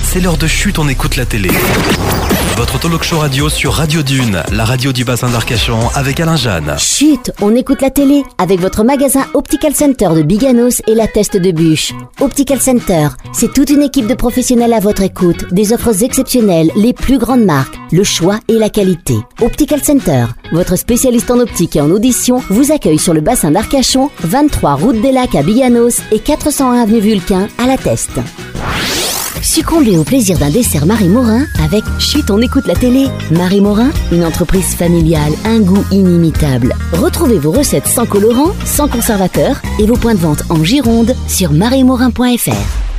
c'est l'heure de Chut, on écoute la télé. Votre talk show radio sur Radio Dune, la radio du bassin d'Arcachon avec Alain Jeanne. Chut, on écoute la télé avec votre magasin Optical Center de Biganos et la Teste de Bûche. Optical Center, c'est toute une équipe de professionnels à votre écoute, des offres exceptionnelles, les plus grandes marques, le choix et la qualité. Optical Center, votre spécialiste en optique et en audition, vous accueille sur le bassin d'Arcachon, 23 route des Lacs à Biganos et 401 avenue Vulcain à la Teste. Succombez au plaisir d'un dessert Marie Morin avec Chut, on écoute la télé. Marie Morin, une entreprise familiale, un goût inimitable. Retrouvez vos recettes sans colorant, sans conservateur et vos points de vente en Gironde sur mariemorin.fr.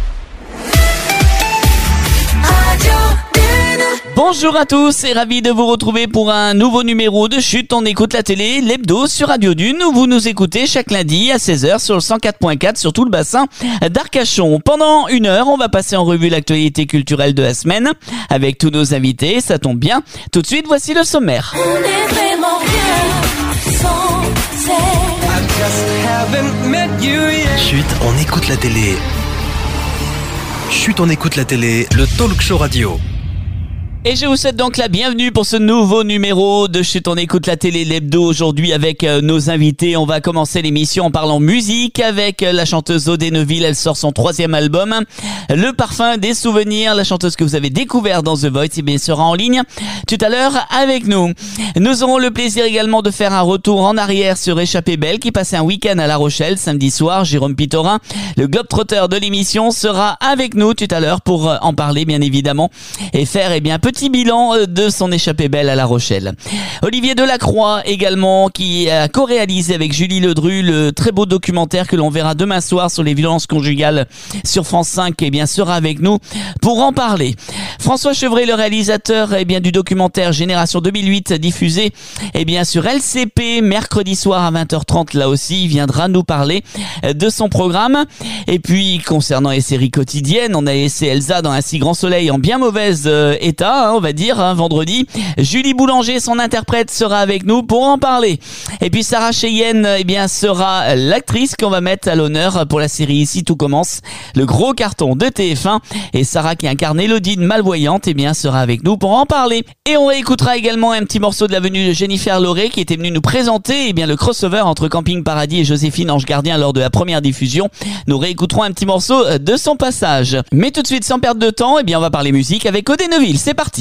Bonjour à tous et ravi de vous retrouver pour un nouveau numéro de Chut, on écoute la télé, l'hebdo sur Radio Dune où vous nous écoutez chaque lundi à 16h sur le 104.4 sur tout le bassin d'Arcachon. Pendant une heure, on va passer en revue l'actualité culturelle de la semaine avec tous nos invités, ça tombe bien. Tout de suite, voici le sommaire. On est vraiment bien sans Chut, on écoute la télé. Chut, on écoute la télé, le talk show radio. Et je vous souhaite donc la bienvenue pour ce nouveau numéro de Chut, on écoute la télé, l'hebdo aujourd'hui avec nos invités. On va commencer l'émission en parlant musique avec la chanteuse Aude Neuville. Elle sort son 3e album, Le Parfum des Souvenirs. La chanteuse que vous avez découvert dans The Voice, eh bien, sera en ligne tout à l'heure avec nous. Nous aurons le plaisir également de faire un retour en arrière sur Échappée Belle qui passait un week-end à La Rochelle samedi soir. Jérôme Pitorin, le globe-trotteur de l'émission, sera avec nous tout à l'heure pour en parler bien évidemment et faire petit bilan de son Échappée Belle à La Rochelle. Olivier Delacroix également qui a co-réalisé avec Julie Ledru le très beau documentaire que l'on verra demain soir sur les violences conjugales sur France 5 sera avec nous pour en parler. François Chevret, le réalisateur du documentaire Génération 2008 diffusé sur LCP mercredi soir à 20h30, là aussi il viendra nous parler de son programme. Et puis concernant les séries quotidiennes, on a laissé Elsa dans Un si grand soleil en bien mauvais état, on va dire, vendredi. Julie Boulanger, son interprète, sera avec nous pour en parler. Et puis Sarah Cheyenne, sera l'actrice qu'on va mettre à l'honneur pour la série Ici tout commence, le gros carton de TF1. Et Sarah, qui incarne Élodie malvoyante, sera avec nous pour en parler. Et on réécoutera également un petit morceau de la venue de Jennifer Lauré qui était venue nous présenter le crossover entre Camping Paradis et Joséphine Ange Gardien lors de la première diffusion. Nous réécouterons un petit morceau de son passage. Mais tout de suite, sans perdre de temps, on va parler musique avec Aude Neuville. C'est parti.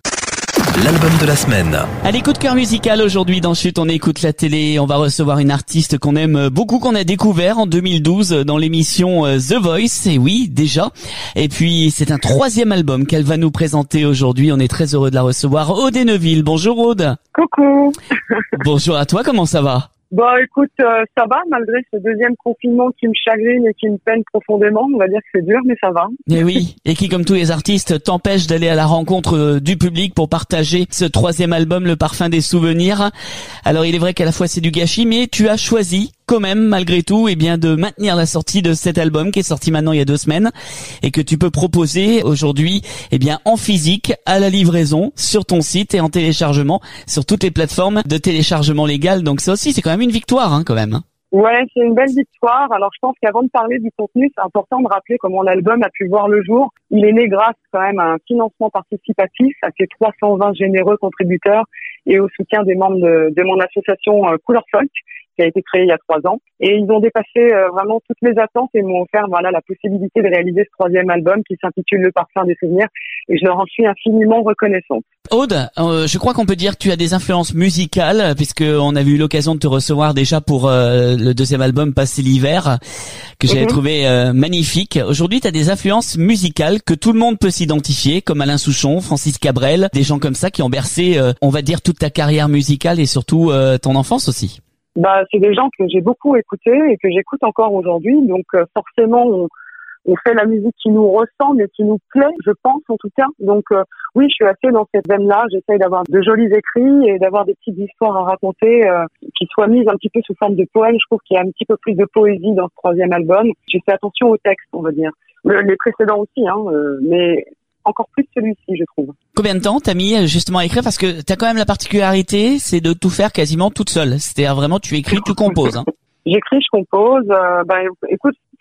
L'album de la semaine. Allez, coup de cœur musical aujourd'hui dans Chut, on écoute la télé. On va recevoir une artiste qu'on aime beaucoup, qu'on a découvert en 2012 dans l'émission The Voice. Et oui, déjà. Et puis, c'est un 3e album qu'elle va nous présenter aujourd'hui. On est très heureux de la recevoir. Aude Neuville. Bonjour Aude. Coucou. Bonjour à toi, comment ça va? Écoute, ça va, malgré ce 2e confinement qui me chagrine et qui me peine profondément. On va dire que c'est dur, mais ça va. Et oui, et qui, comme tous les artistes, t'empêche d'aller à la rencontre du public pour partager ce 3e album, Le Parfum des Souvenirs. Alors, il est vrai qu'à la fois c'est du gâchis, mais tu as choisi quand même, malgré tout, de maintenir la sortie de cet album qui est sorti maintenant il y a 2 semaines et que tu peux proposer aujourd'hui, en physique, à la livraison, sur ton site et en téléchargement, sur toutes les plateformes de téléchargement légal. Donc ça aussi, c'est quand même une victoire, quand même. Ouais, c'est une belle victoire. Alors, je pense qu'avant de parler du contenu, c'est important de rappeler comment l'album a pu voir le jour. Il est né grâce quand même à un financement participatif, à ses 320 généreux contributeurs et au soutien des membres de mon association Couleur Folk, qui a été créée il y a 3 ans. Et ils ont dépassé vraiment toutes mes attentes et m'ont offert la possibilité de réaliser ce 3e album qui s'intitule Le Parfum des Souvenirs. Et je leur en suis infiniment reconnaissante. Aude, je crois qu'on peut dire que tu as des influences musicales, puisque on avait eu l'occasion de te recevoir déjà pour le 2e album Passer l'hiver, que j'avais trouvé magnifique. Aujourd'hui, tu as des influences musicales que tout le monde peut s'identifier, comme Alain Souchon, Francis Cabrel, des gens comme ça qui ont bercé, on va dire, toute ta carrière musicale et surtout ton enfance aussi. C'est des gens que j'ai beaucoup écoutés et que j'écoute encore aujourd'hui. Donc forcément, on fait la musique qui nous ressemble et qui nous plaît, je pense en tout cas. Donc oui, je suis assez dans cette veine-là. J'essaye d'avoir de jolis écrits et d'avoir des petites histoires à raconter qui soient mises un petit peu sous forme de poèmes. Je trouve qu'il y a un petit peu plus de poésie dans ce 3e album. J'ai fait attention au texte, on va dire. Les précédents aussi, mais encore plus celui-ci, je trouve. Combien de temps t'as mis justement à écrire? Parce que t'as quand même la particularité, c'est de tout faire quasiment toute seule. C'est-à-dire vraiment, tu écris, tu composes. J'écris, je compose. Écoute,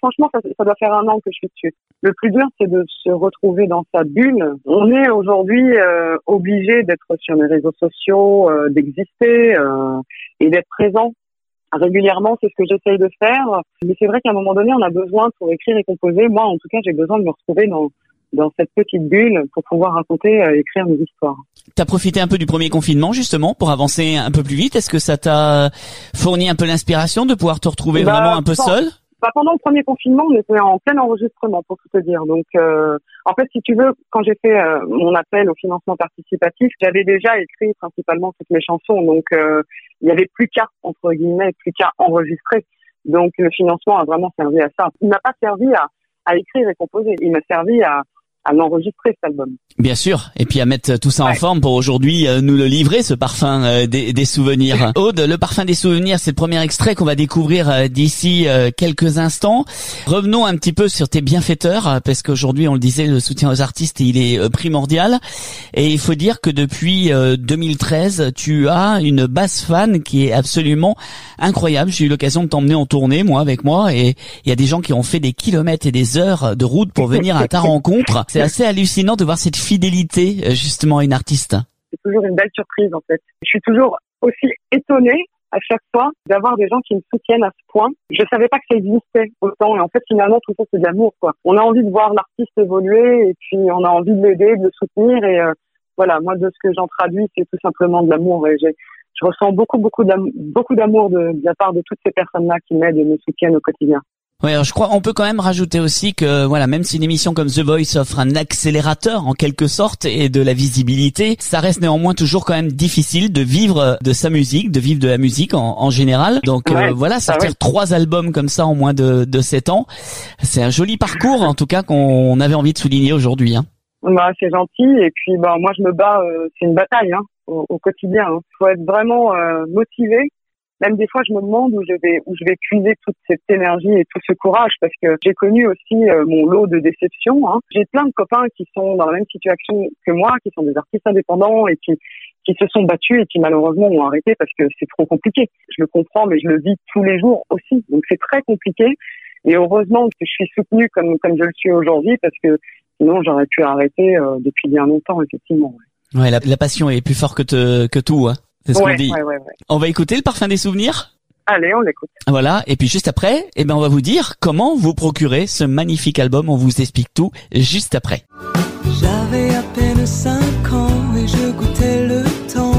franchement, ça doit faire 1 an que je suis dessus. Le plus dur, c'est de se retrouver dans sa bulle. On est aujourd'hui obligé d'être sur les réseaux sociaux, d'exister et d'être présent régulièrement. C'est ce que j'essaye de faire. Mais c'est vrai qu'à un moment donné, on a besoin, pour écrire et composer, moi en tout cas, j'ai besoin de me retrouver dans cette petite bulle pour pouvoir raconter, écrire mes histoires. T'as profité un peu du premier confinement justement pour avancer un peu plus vite. Est-ce que ça t'a fourni un peu l'inspiration de pouvoir te retrouver vraiment un peu seul? Pendant le premier confinement, on était en plein enregistrement, pour tout te dire. Donc, en fait, si tu veux, quand j'ai fait mon appel au financement participatif, j'avais déjà écrit principalement toutes mes chansons. Donc, il y avait plus qu'à, entre guillemets, plus qu'à enregistrer. Donc, le financement a vraiment servi à ça. Il m'a pas servi à écrire et composer. Il m'a servi à l'enregistrer, cet album. Bien sûr, et puis à mettre tout ça en forme pour aujourd'hui nous le livrer, ce parfum des souvenirs. Aude, le parfum des souvenirs, c'est le premier extrait qu'on va découvrir d'ici quelques instants. Revenons un petit peu sur tes bienfaiteurs, parce qu'aujourd'hui, on le disait, le soutien aux artistes, il est primordial. Et il faut dire que depuis 2013, tu as une base fan qui est absolument incroyable. J'ai eu l'occasion de t'emmener en tournée, avec moi, et il y a des gens qui ont fait des kilomètres et des heures de route pour venir à ta rencontre. C'est assez hallucinant de voir cette fidélité justement à une artiste. C'est toujours une belle surprise en fait. Je suis toujours aussi étonnée à chaque fois d'avoir des gens qui me soutiennent à ce point. Je savais pas que ça existait autant et en fait finalement tout ça c'est de l'amour quoi. On a envie de voir l'artiste évoluer et puis on a envie de l'aider, de le soutenir et voilà, moi de ce que j'en traduis c'est tout simplement de l'amour et je ressens beaucoup d'amour de la part de toutes ces personnes-là qui m'aident et me soutiennent au quotidien. Ouais, alors je crois on peut quand même rajouter aussi que voilà, même si une émission comme The Voice offre un accélérateur en quelque sorte et de la visibilité, ça reste néanmoins toujours quand même difficile de vivre de sa musique, de vivre de la musique en général. Donc voilà, sortir 3 albums comme ça en moins de 7 ans, c'est un joli parcours en tout cas qu'on avait envie de souligner aujourd'hui. Bah c'est gentil et puis moi je me bats, c'est une bataille au quotidien. Faut être vraiment motivé. Même des fois, je me demande où je vais puiser toute cette énergie et tout ce courage parce que j'ai connu aussi mon lot de déceptions. J'ai plein de copains qui sont dans la même situation que moi, qui sont des artistes indépendants et qui se sont battus et qui malheureusement ont arrêté parce que c'est trop compliqué. Je le comprends, mais je le vis tous les jours aussi. Donc c'est très compliqué. Et heureusement que je suis soutenue comme je le suis aujourd'hui parce que sinon j'aurais pu arrêter depuis bien longtemps, effectivement. Ouais, la passion est plus forte que tout, C'est ce qu'on dit. Ouais. On va écouter le parfum des souvenirs? Allez, on l'écoute. Voilà. Et puis juste après, on va vous dire comment vous procurer ce magnifique album. On vous explique tout juste après. J'avais à peine 5 ans et je goûtais le temps.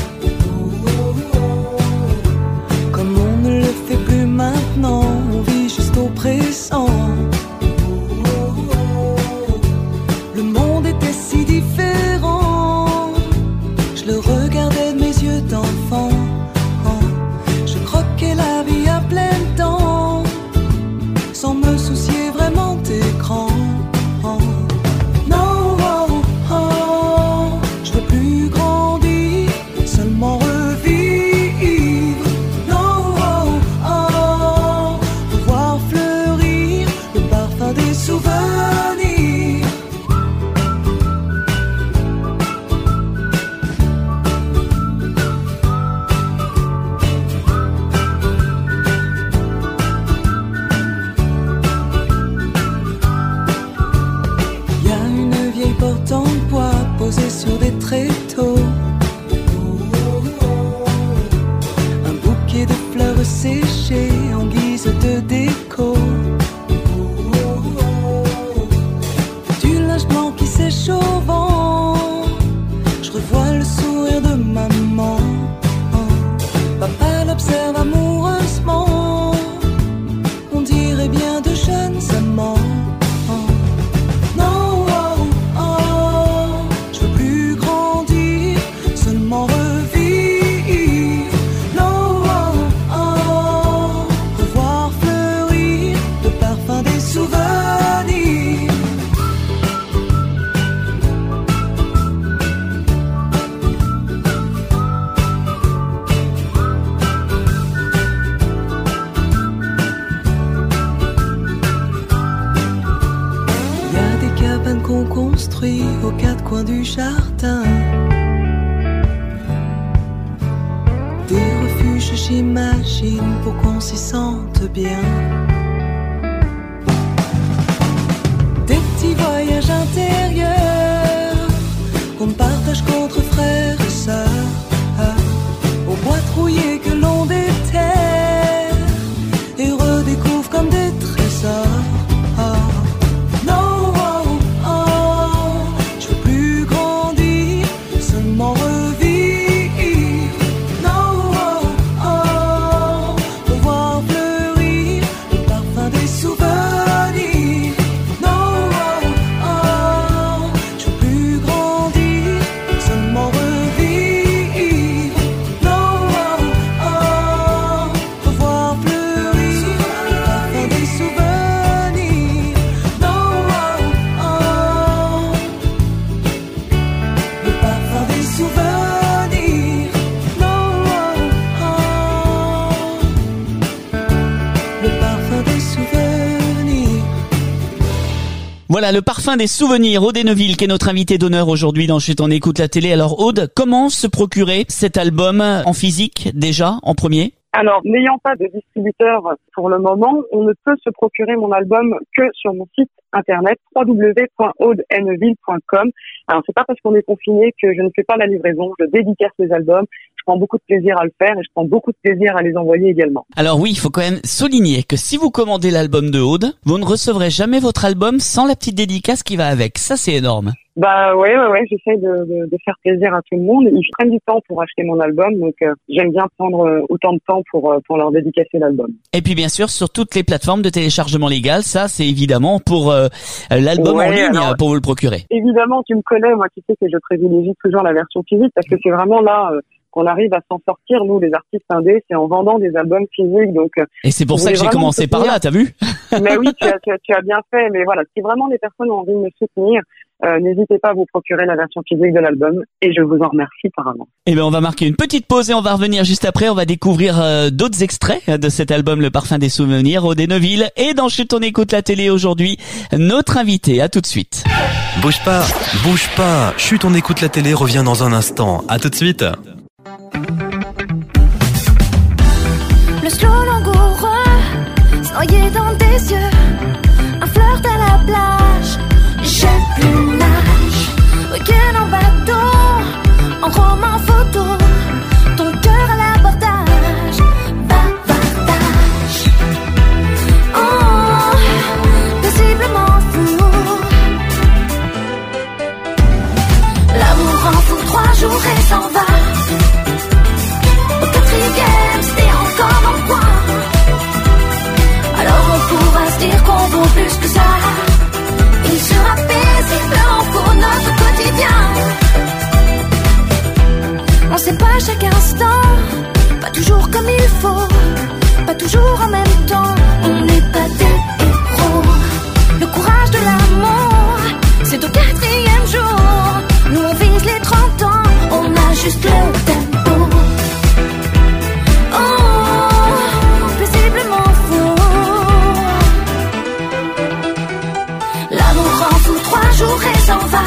Comme on ne le fait plus maintenant, on vit juste au présent. Le monde était si différent. Je le regardais de mes yeux d'enfant. Je croquais la vie à pleines dents, sans me soucier vraiment d'écran. Non, je veux plus grandir, seulement revivre. Non, voir fleurir le parfum des souvenirs. Sur des tréteaux, un bouquet de fleurs séchées en guise de déco, du linge blanc qui sèche au vent. Je revois le sourire de maman. Papa l'observe amoureusement. On dirait bien de jeunes amants. Qu'on construit aux 4 coins du jardin, des refuges j'imagine pour qu'on s'y sente bien. Voilà, le parfum des souvenirs, Aude Henneville, qui est notre invité d'honneur aujourd'hui dans Chut on écoute la télé. Alors Aude, comment se procurer cet album en physique déjà, en premier ? Alors, n'ayant pas de distributeur pour le moment, on ne peut se procurer mon album que sur mon site internet www.audehenneville.com. Alors, c'est pas parce qu'on est confiné que je ne fais pas la livraison, je dédicace les albums, je prends beaucoup de plaisir à le faire et je prends beaucoup de plaisir à les envoyer également. Alors oui, il faut quand même souligner que si vous commandez l'album de Aude, vous ne recevrez jamais votre album sans la petite dédicace qui va avec. Ça, c'est énorme. Bah ouais, j'essaie de faire plaisir à tout le monde. Ils prennent du temps pour acheter mon album, donc j'aime bien prendre autant de temps pour leur dédicacer l'album. Et puis bien sûr, sur toutes les plateformes de téléchargement légal, ça c'est évidemment pour l'album en ligne, alors, pour vous le procurer. Évidemment, tu me connais, moi tu sais que je privilégie toujours la version physique parce que c'est vraiment là qu'on arrive à s'en sortir, nous les artistes indés, c'est en vendant des albums physiques. Donc et c'est pour ça que j'ai commencé par là, t'as vu? Mais oui, tu as bien fait. Mais voilà, si vraiment les personnes ont envie de me soutenir, n'hésitez pas à vous procurer la version physique de l'album et je vous en remercie par avance. Eh bien, on va marquer une petite pause et on va revenir juste après. On va découvrir d'autres extraits de cet album, Le Parfum des Souvenirs, Aude Henneville. Et dans Chut on écoute la télé aujourd'hui, notre invité. À tout de suite. Bouge pas. Chut on écoute la télé revient dans un instant. À tout de suite. Le slow langoureux, noyé dans tes yeux, un flirt à la plage. J'ai plus l'âge, week-end en bateau, en roman photo, ton cœur à l'abordage, bavardage. Oh, paisiblement fou. L'amour en fout 3 jours et s'en va. Au 4e, c'était encore en coin. Alors on pourra se dire qu'on vaut plus que ça. Il sera paisible pour notre quotidien. On sait pas chaque instant, pas toujours comme il faut, pas toujours en même temps. On n'est pas des héros. Le courage de l'amour, c'est au 4e jour. Nous on vise les 30 ans, on a juste le tempo. Oh, paisiblement fou. L'amour en fout 3 jours et s'en va.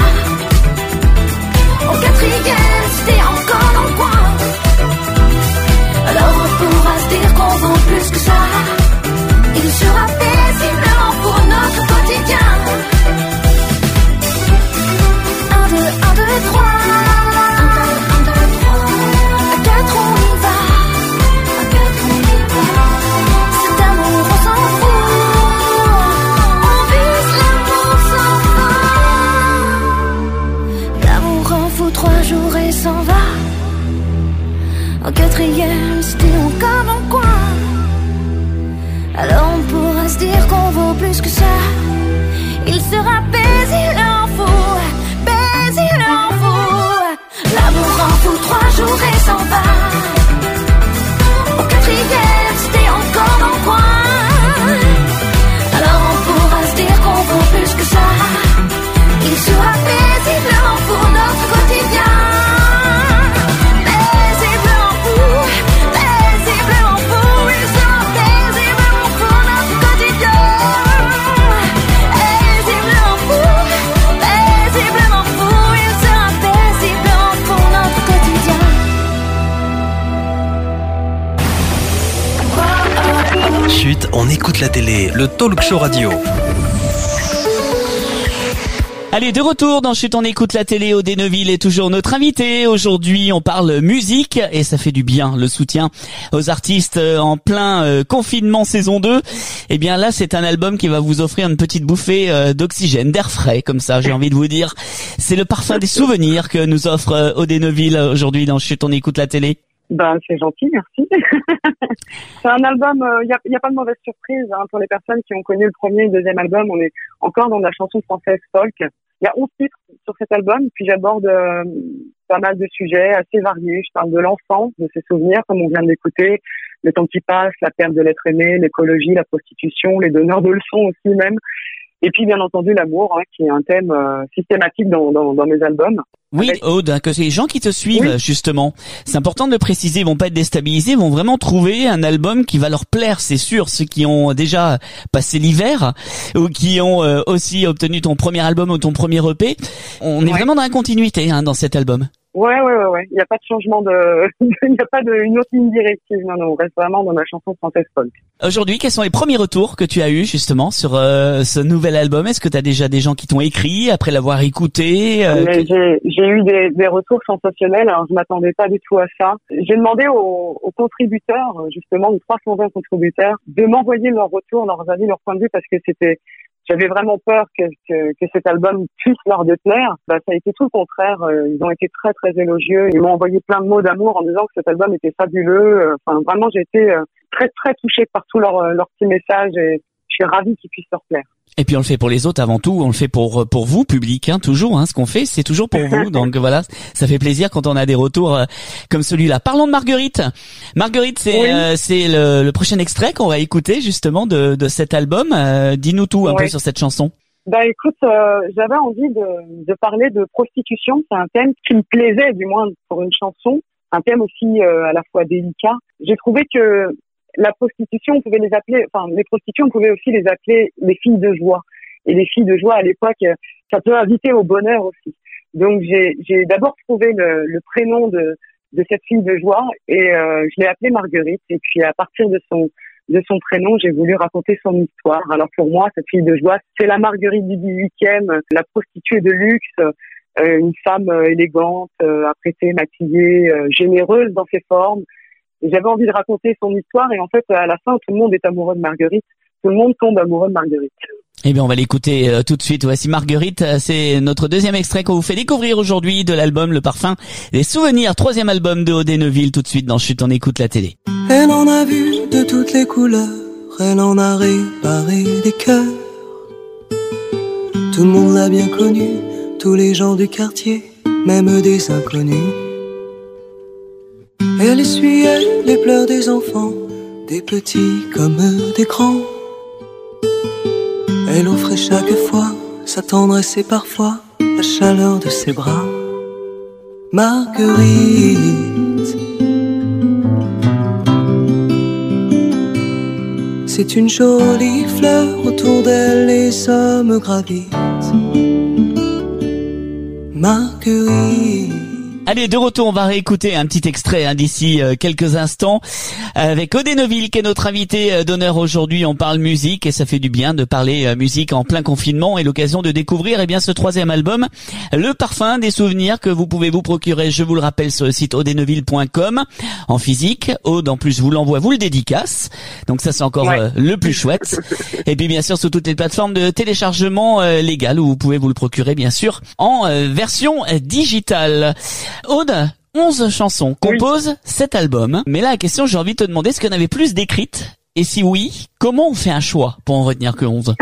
Au 4e, c'était encore dans le coin. Alors on pourra se dire qu'on vaut plus que ça. Il sera paisible pour notre quotidien. 1, 2, 1, 2, 3. 1, 2, 1, 2, 3. À 4 on y va. À 4 on y va. Cet amour on s'en fout. On vise l'amour sans fin. L'amour en fout 3 jours et s'en va. Au 4e, c'était encore dans le coin. Alors on pourra se dire qu'on vaut plus que ça. Il sera paisible en fou, paisible en fou. L'amour en fout 3 jours et s'en va. Au 4e, c'était encore dans le coin. Alors on pourra se dire qu'on vaut plus que ça. Il sera paisible pour notre quotidien. Chut, on écoute la télé, le talk show radio. Allez, de retour dans Chut on écoute la télé. Aude Henneville est toujours notre invité. Aujourd'hui, on parle musique et ça fait du bien, le soutien aux artistes en plein confinement saison 2. Eh bien là, c'est un album qui va vous offrir une petite bouffée d'oxygène, d'air frais, comme ça, j'ai envie de vous dire. C'est le parfum des souvenirs que nous offre Aude Henneville aujourd'hui dans Chut on écoute la télé. Ben, c'est gentil, merci. C'est un album, y a pas de mauvaise surprise, hein, pour les personnes qui ont connu le premier et le deuxième album. On est encore dans la chanson française folk. Il y a 11 titres sur cet album, puis j'aborde pas mal de sujets assez variés. Je parle de l'enfance, de ses souvenirs, comme on vient de l'écouter, le temps qui passe, la perte de l'être aimé, l'écologie, la prostitution, les donneurs de leçons aussi même. Et puis bien entendu l'amour, qui est un thème systématique dans mes albums. Oui, Aude, que les gens qui te suivent, justement, c'est important de le préciser, ils vont pas être déstabilisés, ils vont vraiment trouver un album qui va leur plaire, c'est sûr, ceux qui ont déjà passé l'hiver ou qui ont aussi obtenu ton premier album ou ton premier EP. On est vraiment dans la continuité dans cet album. Ouais. Il n'y a pas de changement il n'y a pas une autre ligne directive. Non, on reste vraiment dans ma chanson française folk. Aujourd'hui, quels sont les premiers retours que tu as eus justement sur ce nouvel album? Est-ce que tu as déjà des gens qui t'ont écrit après l'avoir écouté? J'ai eu des retours sensationnels. Alors, je m'attendais pas du tout à ça. J'ai demandé aux contributeurs, justement, aux 320 contributeurs, de m'envoyer leurs retours, leurs avis, leurs points de vue, parce que j'avais vraiment peur que cet album puisse leur déplaire. Ça a été tout le contraire. Ils ont été très, très élogieux. Ils m'ont envoyé plein de mots d'amour en disant que cet album était fabuleux. Enfin, vraiment, j'ai été très, très touchée par tous leurs petits messages et je suis ravie qu'ils puissent leur plaire. Et puis on le fait pour les autres avant tout, on le fait pour vous, public, toujours. Ce qu'on fait, c'est toujours pour vous. Donc voilà, ça fait plaisir quand on a des retours comme celui-là. Parlons de Marguerite. Marguerite, c'est le prochain extrait qu'on va écouter justement de cet album. Dis-nous tout un peu sur cette chanson. Écoute, j'avais envie de parler de prostitution. C'est un thème qui me plaisait, du moins pour une chanson. Un thème aussi à la fois délicat. J'ai trouvé que la prostitution, on pouvait les appeler, les prostituées, on pouvait aussi les appeler les filles de joie. Et les filles de joie, à l'époque, ça peut inviter au bonheur aussi. Donc, j'ai d'abord trouvé le prénom de cette fille de joie et je l'ai appelée Marguerite. Et puis, à partir de son prénom, j'ai voulu raconter son histoire. Alors, pour moi, cette fille de joie, c'est la Marguerite du 18e, la prostituée de luxe, une femme élégante, apprêtée, maquillée, généreuse dans ses formes. J'avais envie de raconter son histoire et en fait, à la fin, tout le monde est amoureux de Marguerite. Tout le monde tombe amoureux de Marguerite. Eh bien, on va l'écouter tout de suite. Voici Marguerite. C'est notre deuxième extrait qu'on vous fait découvrir aujourd'hui de l'album Le Parfum des Souvenirs, 3e album de Aude et Neuville, tout de suite dans Chut, on écoute la télé. Elle en a vu de toutes les couleurs, elle en a réparé des cœurs. Tout le monde l'a bien connue, tous les gens du quartier, même des inconnus. Elle essuyait les pleurs des enfants, des petits comme des grands. Elle offrait chaque fois sa tendresse et parfois la chaleur de ses bras. Marguerite, c'est une jolie fleur, autour d'elle les hommes gravitent. Marguerite. Allez, de retour, on va réécouter un petit extrait d'ici quelques instants avec Aude et Neuville qui est notre invité d'honneur aujourd'hui. On parle musique et ça fait du bien de parler musique en plein confinement et l'occasion de découvrir ce 3e album, Le Parfum des Souvenirs, que vous pouvez vous procurer, je vous le rappelle, sur le site audeneuville.com en physique. Aude en plus vous l'envoie, vous le dédicace, donc ça c'est encore le plus chouette. Et puis bien sûr sur toutes les plateformes de téléchargement légales où vous pouvez vous le procurer bien sûr en version digitale. Aude, 11 chansons composent cet album. Mais là, la question, j'ai envie de te demander, est-ce qu'il y en avait plus d'écrites? Et si oui, comment on fait un choix pour en retenir que 11?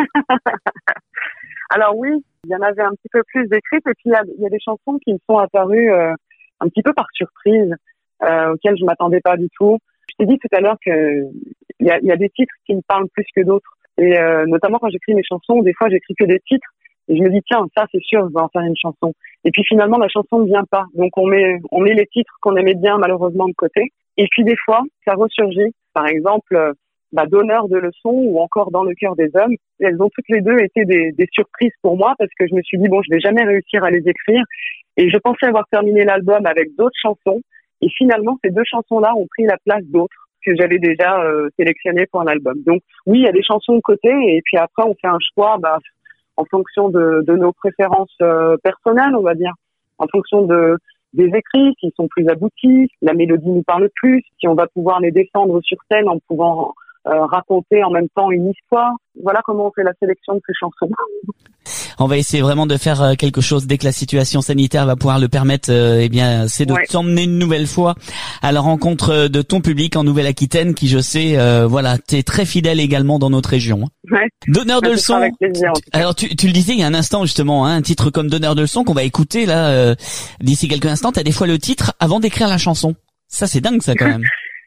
Alors oui, il y en avait un petit peu plus d'écrites. Et puis, il y a des chansons qui me sont apparues un petit peu par surprise, auxquelles je m'attendais pas du tout. Je t'ai dit tout à l'heure que il y a des titres qui me parlent plus que d'autres. Et notamment quand j'écris mes chansons, des fois, j'écris que des titres. Et je me dis, tiens, ça, c'est sûr, je vais en faire une chanson. Et puis finalement, la chanson ne vient pas. Donc on met les titres qu'on aimait bien, malheureusement, de côté. Et puis des fois, ça ressurgit. Par exemple, Donneur de leçons ou encore Dans le cœur des hommes. Elles ont toutes les deux été des surprises pour moi parce que je me suis dit, bon, je vais jamais réussir à les écrire. Et je pensais avoir terminé l'album avec d'autres chansons. Et finalement, ces deux chansons-là ont pris la place d'autres que j'avais déjà sélectionnées pour un album. Donc oui, il y a des chansons de côté et puis après, on fait un choix, en fonction de nos préférences personnelles, on va dire, en fonction des écrits, s'ils sont plus aboutis, la mélodie nous parle plus, si on va pouvoir les défendre sur scène en pouvant raconter en même temps une histoire. Voilà comment on fait la sélection de ces chansons. On va essayer vraiment de faire quelque chose dès que la situation sanitaire va pouvoir le permettre. C'est de t'emmener une nouvelle fois à la rencontre de ton public en Nouvelle-Aquitaine, qui je sais, t'es très fidèle également dans notre région. Ouais. Donneur de leçons. Avec plaisir, alors tu le disais il y a un instant justement, un titre comme Donneur de leçons qu'on va écouter là d'ici quelques instants. T'as des fois le titre avant d'écrire la chanson. Ça c'est dingue ça quand même.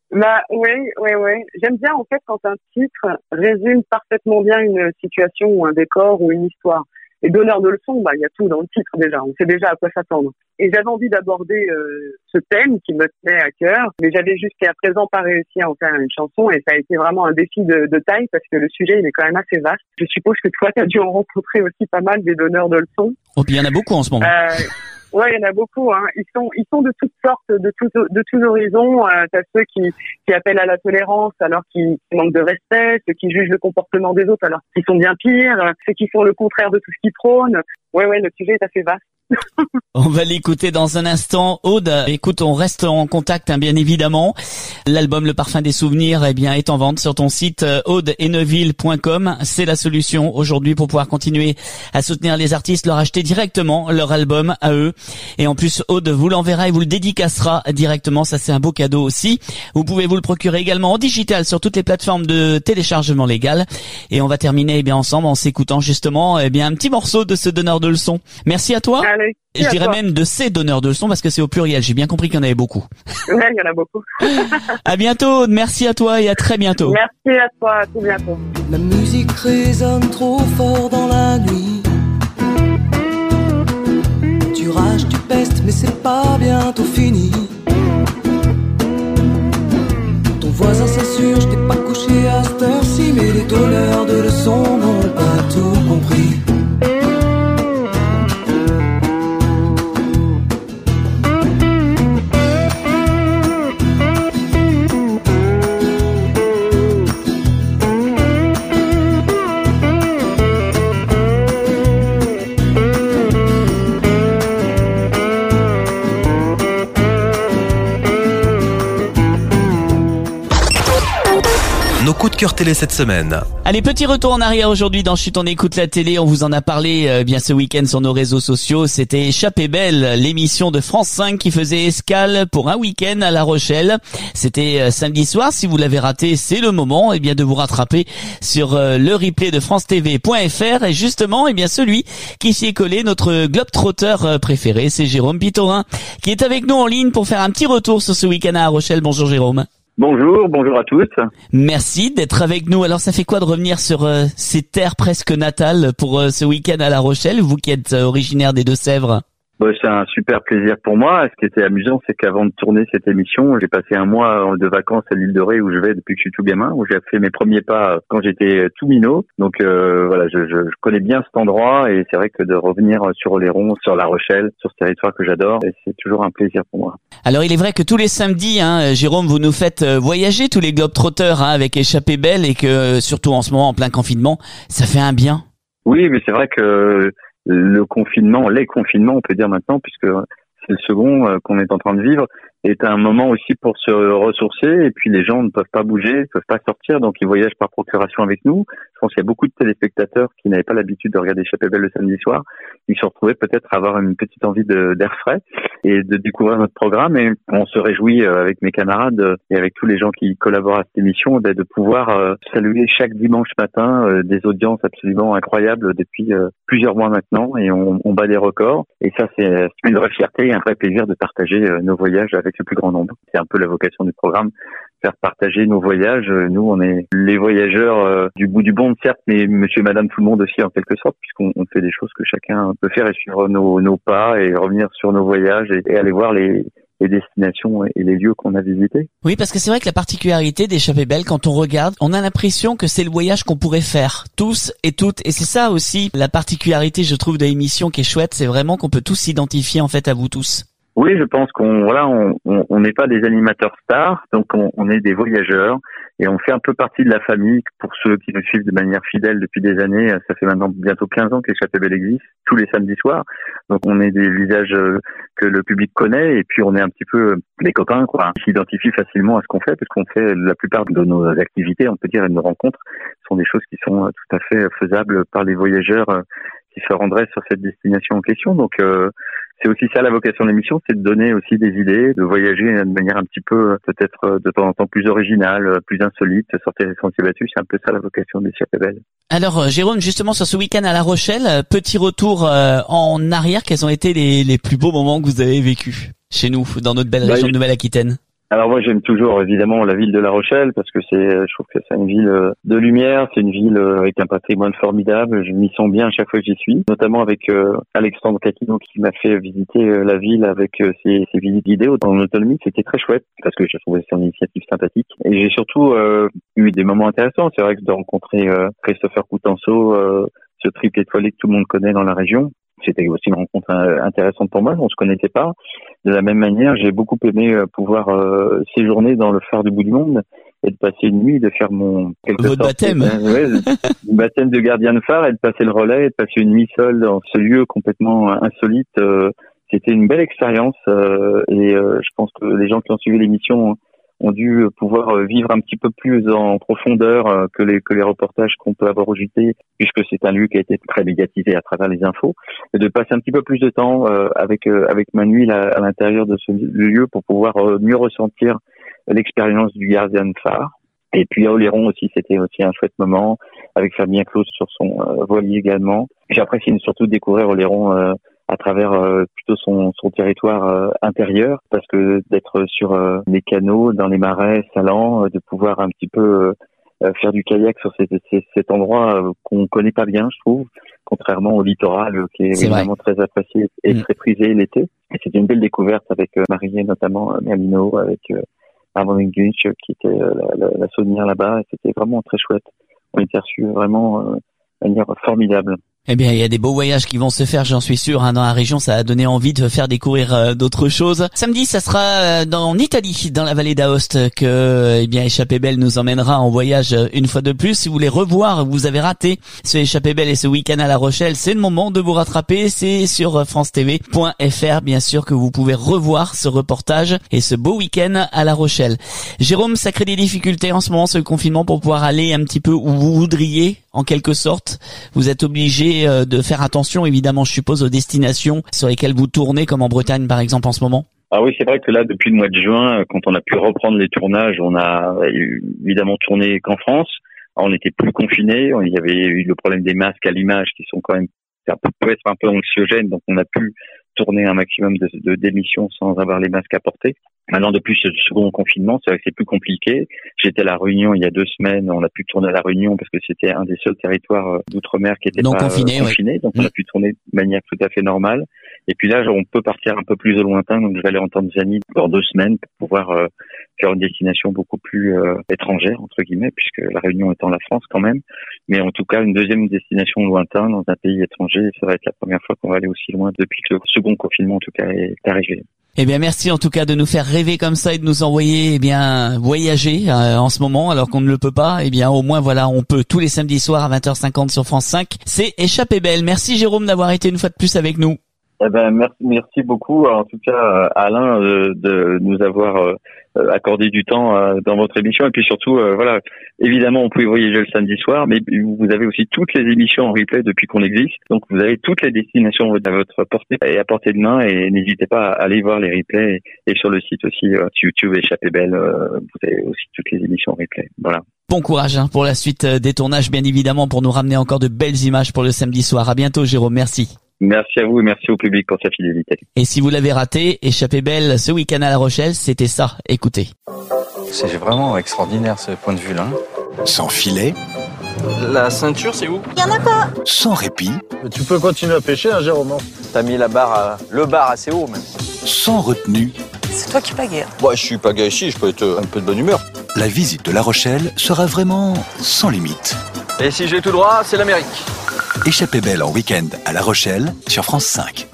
Bah, oui. J'aime bien, en fait, quand un titre résume parfaitement bien une situation ou un décor ou une histoire. Et donneur de leçons, bah, il y a tout dans le titre déjà. On sait déjà à quoi s'attendre. Et j'avais envie d'aborder ce thème qui me tenait à cœur, mais j'avais jusqu'à présent pas réussi à en faire une chanson et ça a été vraiment un défi de taille parce que le sujet, il est quand même assez vaste. Je suppose que toi, tu as dû en rencontrer aussi pas mal des donneurs de leçons. Oh, puis il y en a beaucoup en ce moment. Ouais, il y en a beaucoup, hein. Ils sont de toutes sortes, de tous horizons. T'as ceux qui appellent à la tolérance alors qu'ils manquent de respect, ceux qui jugent le comportement des autres alors qu'ils sont bien pires, ceux qui font le contraire de tout ce qu'ils prônent. Ouais, le sujet est assez vaste. On va l'écouter dans un instant. Aude, écoute, on reste en contact, hein, bien évidemment. L'album Le Parfum des Souvenirs, eh bien, est en vente sur ton site audeneuville.com. C'est la solution aujourd'hui pour pouvoir continuer à soutenir les artistes, leur acheter directement leur album à eux. Et en plus, Aude vous l'enverra et vous le dédicacera directement. Ça, c'est un beau cadeau aussi. Vous pouvez vous le procurer également en digital sur toutes les plateformes de téléchargement légal. Et on va terminer, eh bien, ensemble en s'écoutant justement, eh bien, un petit morceau de ce donneur de leçons. Merci à toi. Allez, et je dirais même de ces donneurs de leçons parce que c'est au pluriel. J'ai bien compris qu'il y en avait beaucoup. Ouais, il y en a beaucoup. À bientôt. Merci à toi et à très bientôt. Merci à toi. À tout bientôt. La musique résonne trop fort dans la nuit. Tu rages, tu pestes, mais c'est pas bientôt fini. Ton voisin s'insurge, t'es pas couché à cette heure-ci, mais les donneurs de leçons n'ont pas tout compris. Nos coups de cœur télé cette semaine. Allez, petit retour en arrière aujourd'hui dans Chut, on écoute la télé. On vous en a parlé bien ce week-end sur nos réseaux sociaux. C'était Échappée belle, l'émission de France 5 qui faisait escale pour un week-end à La Rochelle. C'était samedi soir. Si vous l'avez raté, c'est le moment eh bien de vous rattraper sur le replay de francetv.fr. Et justement, eh bien celui qui s'y est collé, notre globe-trotteur préféré, c'est Jérôme Pitorin qui est avec nous en ligne pour faire un petit retour sur ce week-end à La Rochelle. Bonjour Jérôme. Bonjour à tous. Merci d'être avec nous. Alors ça fait quoi de revenir sur ces terres presque natales pour ce week-end à La Rochelle, vous qui êtes originaire des Deux-Sèvres? C'est un super plaisir pour moi. Ce qui était amusant, c'est qu'avant de tourner cette émission, j'ai passé un mois de vacances à l'île de Ré où je vais depuis que je suis tout gamin, où j'ai fait mes premiers pas quand j'étais tout minot. Donc voilà, je connais bien cet endroit et c'est vrai que de revenir sur Oléron, sur La Rochelle, sur ce territoire que j'adore, c'est toujours un plaisir pour moi. Alors il est vrai que tous les samedis, Jérôme, vous nous faites voyager tous les globetrotters avec Échappée belle et que surtout en ce moment en plein confinement, ça fait un bien. Oui, mais c'est vrai que les confinements, on peut dire maintenant, puisque c'est le second qu'on est en train de vivre, est un moment aussi pour se ressourcer. Et puis les gens ne peuvent pas bouger, ne peuvent pas sortir, donc ils voyagent par procuration avec nous. Je pense qu'il y a beaucoup de téléspectateurs qui n'avaient pas l'habitude de regarder Échappée belle le samedi soir. Ils se retrouvaient peut-être à avoir une petite envie d'air frais et de découvrir notre programme. Et on se réjouit avec mes camarades et avec tous les gens qui collaborent à cette émission de pouvoir saluer chaque dimanche matin des audiences absolument incroyables depuis plusieurs mois maintenant. Et on bat des records. Et ça, c'est une vraie fierté et un vrai plaisir de partager nos voyages avec le plus grand nombre. C'est un peu la vocation du programme, faire partager nos voyages. Nous, on est les voyageurs du bout du monde, certes, mais monsieur et madame tout le monde aussi en quelque sorte, puisqu'on fait des choses que chacun peut faire et suivre nos pas et revenir sur nos voyages et aller voir les destinations et les lieux qu'on a visités. Oui, parce que c'est vrai que la particularité d'Échappée belle, quand on regarde, on a l'impression que c'est le voyage qu'on pourrait faire tous et toutes. Et c'est ça aussi la particularité, je trouve, de l'émission qui est chouette, c'est vraiment qu'on peut tous s'identifier en fait à vous tous. Oui, je pense qu'on n'est pas des animateurs stars, donc on est des voyageurs et on fait un peu partie de la famille. Pour ceux qui nous suivent de manière fidèle depuis des années, ça fait maintenant bientôt 15 ans qu'Échappée belle existe, tous les samedis soirs. Donc on est des visages que le public connaît et puis on est un petit peu des copains, quoi. On s'identifie facilement à ce qu'on fait parce qu'on fait la plupart de nos activités, on peut dire, et de nos rencontres sont des choses qui sont tout à fait faisables par les voyageurs qui se rendraient sur cette destination en question. Donc c'est aussi ça la vocation de l'émission, c'est de donner aussi des idées, de voyager de manière un petit peu peut-être de temps en temps plus originale, plus insolite, sortir des sentiers battus. C'est un peu ça la vocation d'Échappée belle. Alors Jérôme, justement sur ce week-end à La Rochelle, petit retour en arrière, quels ont été les plus beaux moments que vous avez vécus chez nous, dans notre belle région de Nouvelle-Aquitaine? Alors moi j'aime toujours évidemment la ville de La Rochelle parce que je trouve que c'est une ville de lumière, c'est une ville avec un patrimoine formidable. Je m'y sens bien à chaque fois que j'y suis, notamment avec Alexandre Caquino qui m'a fait visiter la ville avec ses visites guidées en autonomie. C'était très chouette parce que j'ai trouvé son initiative sympathique et j'ai surtout eu des moments intéressants. C'est vrai que de rencontrer Christopher Coutenceau, ce triple étoilé que tout le monde connaît dans la région. C'était aussi une rencontre intéressante pour moi, on se connaissait pas. De la même manière, j'ai beaucoup aimé pouvoir séjourner dans le phare du bout du monde et de passer une nuit, de faire votre baptême. Baptême de gardien de phare et de passer le relais et de passer une nuit seule dans ce lieu complètement insolite. C'était une belle expérience et je pense que les gens qui ont suivi l'émission ont dû pouvoir vivre un petit peu plus en profondeur que les reportages qu'on peut avoir au JT, puisque c'est un lieu qui a été très médiatisé à travers les infos, et de passer un petit peu plus de temps avec Manu à l'intérieur de ce lieu pour pouvoir mieux ressentir l'expérience du gardien de phare. Et puis à Oléron aussi, c'était aussi un chouette moment, avec Fabien Claus sur son voilier également. J'apprécie surtout découvrir Oléron à travers plutôt son territoire intérieur, parce que d'être sur les canaux, dans les marais salants, de pouvoir un petit peu faire du kayak sur cet endroit qu'on connaît pas bien, je trouve, contrairement au littoral qui est vraiment très apprécié et très prisé l'été. Et c'était une belle découverte avec Marie, notamment Merlino, avec Armand English qui était la saunière là-bas, et c'était vraiment très chouette. On était reçus vraiment de manière formidable. Eh bien, il y a des beaux voyages qui vont se faire, j'en suis sûr, dans la région. Ça a donné envie de faire découvrir d'autres choses. Samedi, ça sera en Italie, dans la vallée d'Aoste, que Échappée Belle nous emmènera en voyage une fois de plus. Si vous voulez revoir, vous avez raté ce Échappée Belle et ce week-end à La Rochelle, c'est le moment de vous rattraper. C'est sur francetv.fr, bien sûr, que vous pouvez revoir ce reportage et ce beau week-end à La Rochelle. Jérôme, ça crée des difficultés en ce moment, ce confinement, pour pouvoir aller un petit peu où vous voudriez, en quelque sorte. Vous êtes obligé de faire attention, évidemment, je suppose, aux destinations sur lesquelles vous tournez, comme en Bretagne, par exemple, en ce moment. Ah oui, c'est vrai que là, depuis le mois de juin, quand on a pu reprendre les tournages, on a évidemment tourné qu'en France. On n'était plus confinés. Il y avait eu le problème des masques à l'image qui sont quand même, ça peut être un peu anxiogène, donc on a pu tourner un maximum d'émissions sans avoir les masques à porter. Maintenant, depuis ce second confinement, c'est vrai que c'est plus compliqué. J'étais à La Réunion il y a 2 semaines. On a pu tourner à La Réunion parce que c'était un des seuls territoires d'outre-mer qui était pas confiné. Donc, on a pu tourner de manière tout à fait normale. Et puis là, on peut partir un peu plus au lointain. Donc, je vais aller en Tanzanie dans 2 semaines pour pouvoir faire une destination beaucoup plus étrangère, entre guillemets, puisque La Réunion étant la France quand même. Mais en tout cas, une deuxième destination lointain dans un pays étranger. Ça va être la première fois qu'on va aller aussi loin depuis que le second confinement, en tout cas, est arrivé. Eh bien, merci en tout cas de nous faire rêver comme ça et de nous envoyer voyager en ce moment, alors qu'on ne le peut pas. Eh bien, au moins, voilà, on peut tous les samedis soirs à 20h50 sur France 5. C'est Échappée Belle. Merci Jérôme d'avoir été une fois de plus avec nous. Eh ben, merci beaucoup. En tout cas, Alain, de nous avoir accordé du temps dans votre émission. Et puis surtout, voilà, évidemment, on pouvait voyager le samedi soir, mais vous avez aussi toutes les émissions en replay depuis qu'on existe. Donc, vous avez toutes les destinations à votre portée et à portée de main. Et n'hésitez pas à aller voir les replays. Et sur le site aussi, YouTube Échappée Belle, vous avez aussi toutes les émissions en replay. Voilà. Bon courage pour la suite des tournages, bien évidemment, pour nous ramener encore de belles images pour le samedi soir. À bientôt, Jérôme. Merci. Merci à vous et merci au public pour sa fidélité. Et si vous l'avez raté, Échappée Belle ce week-end à La Rochelle, c'était ça. Écoutez. C'est vraiment extraordinaire ce point de vue-là. Sans filet. La ceinture, c'est où? Il y en a pas. Sans répit. Tu peux continuer à pêcher, hein, Jérôme? T'as mis le bar assez haut, même. Sans retenue. C'est toi qui pagaie. Ouais, je suis pagaie ici, je peux être un peu de bonne humeur. La visite de La Rochelle sera vraiment sans limite. Et si je vais tout droit, c'est l'Amérique. Échappée Belle en week-end à La Rochelle sur France 5.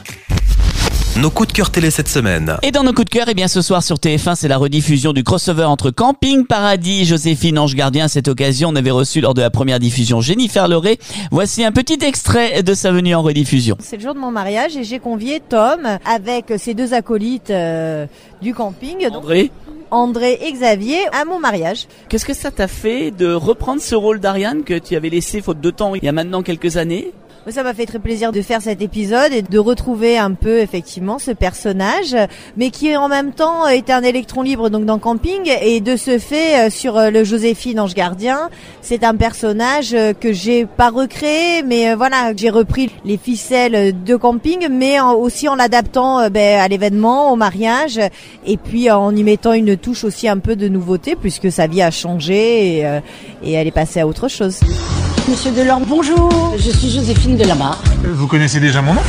Nos coups de cœur télé cette semaine. Et dans nos coups de cœur, ce soir sur TF1, c'est la rediffusion du crossover entre Camping Paradis et Joséphine Ange Gardien. À cette occasion, on avait reçu lors de la première diffusion Jennifer Leray. Voici un petit extrait de sa venue en rediffusion. C'est le jour de mon mariage et j'ai convié Tom avec ses 2 acolytes du camping. André et Xavier à mon mariage. Qu'est-ce que ça t'a fait de reprendre ce rôle d'Ariane que tu avais laissé faute de temps il y a maintenant quelques années ? Ça m'a fait très plaisir de faire cet épisode et de retrouver un peu effectivement ce personnage, mais qui en même temps était un électron libre donc dans Camping, et de ce fait sur le Joséphine Ange Gardien, c'est un personnage que j'ai pas recréé, mais voilà, j'ai repris les ficelles de Camping, mais aussi en l'adaptant à l'événement, au mariage, et puis en y mettant une touche aussi un peu de nouveauté puisque sa vie a changé et elle est passée à autre chose. Monsieur Delorme, bonjour, je suis Joséphine Delamarre. Vous connaissez déjà mon nom?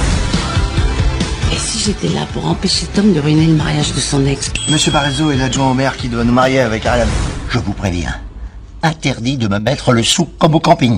Et si j'étais là pour empêcher Tom de ruiner le mariage de son ex? Monsieur Barrezo est l'adjoint au maire qui doit nous marier avec Ariane. Je vous préviens, interdit de me mettre le sou comme au camping.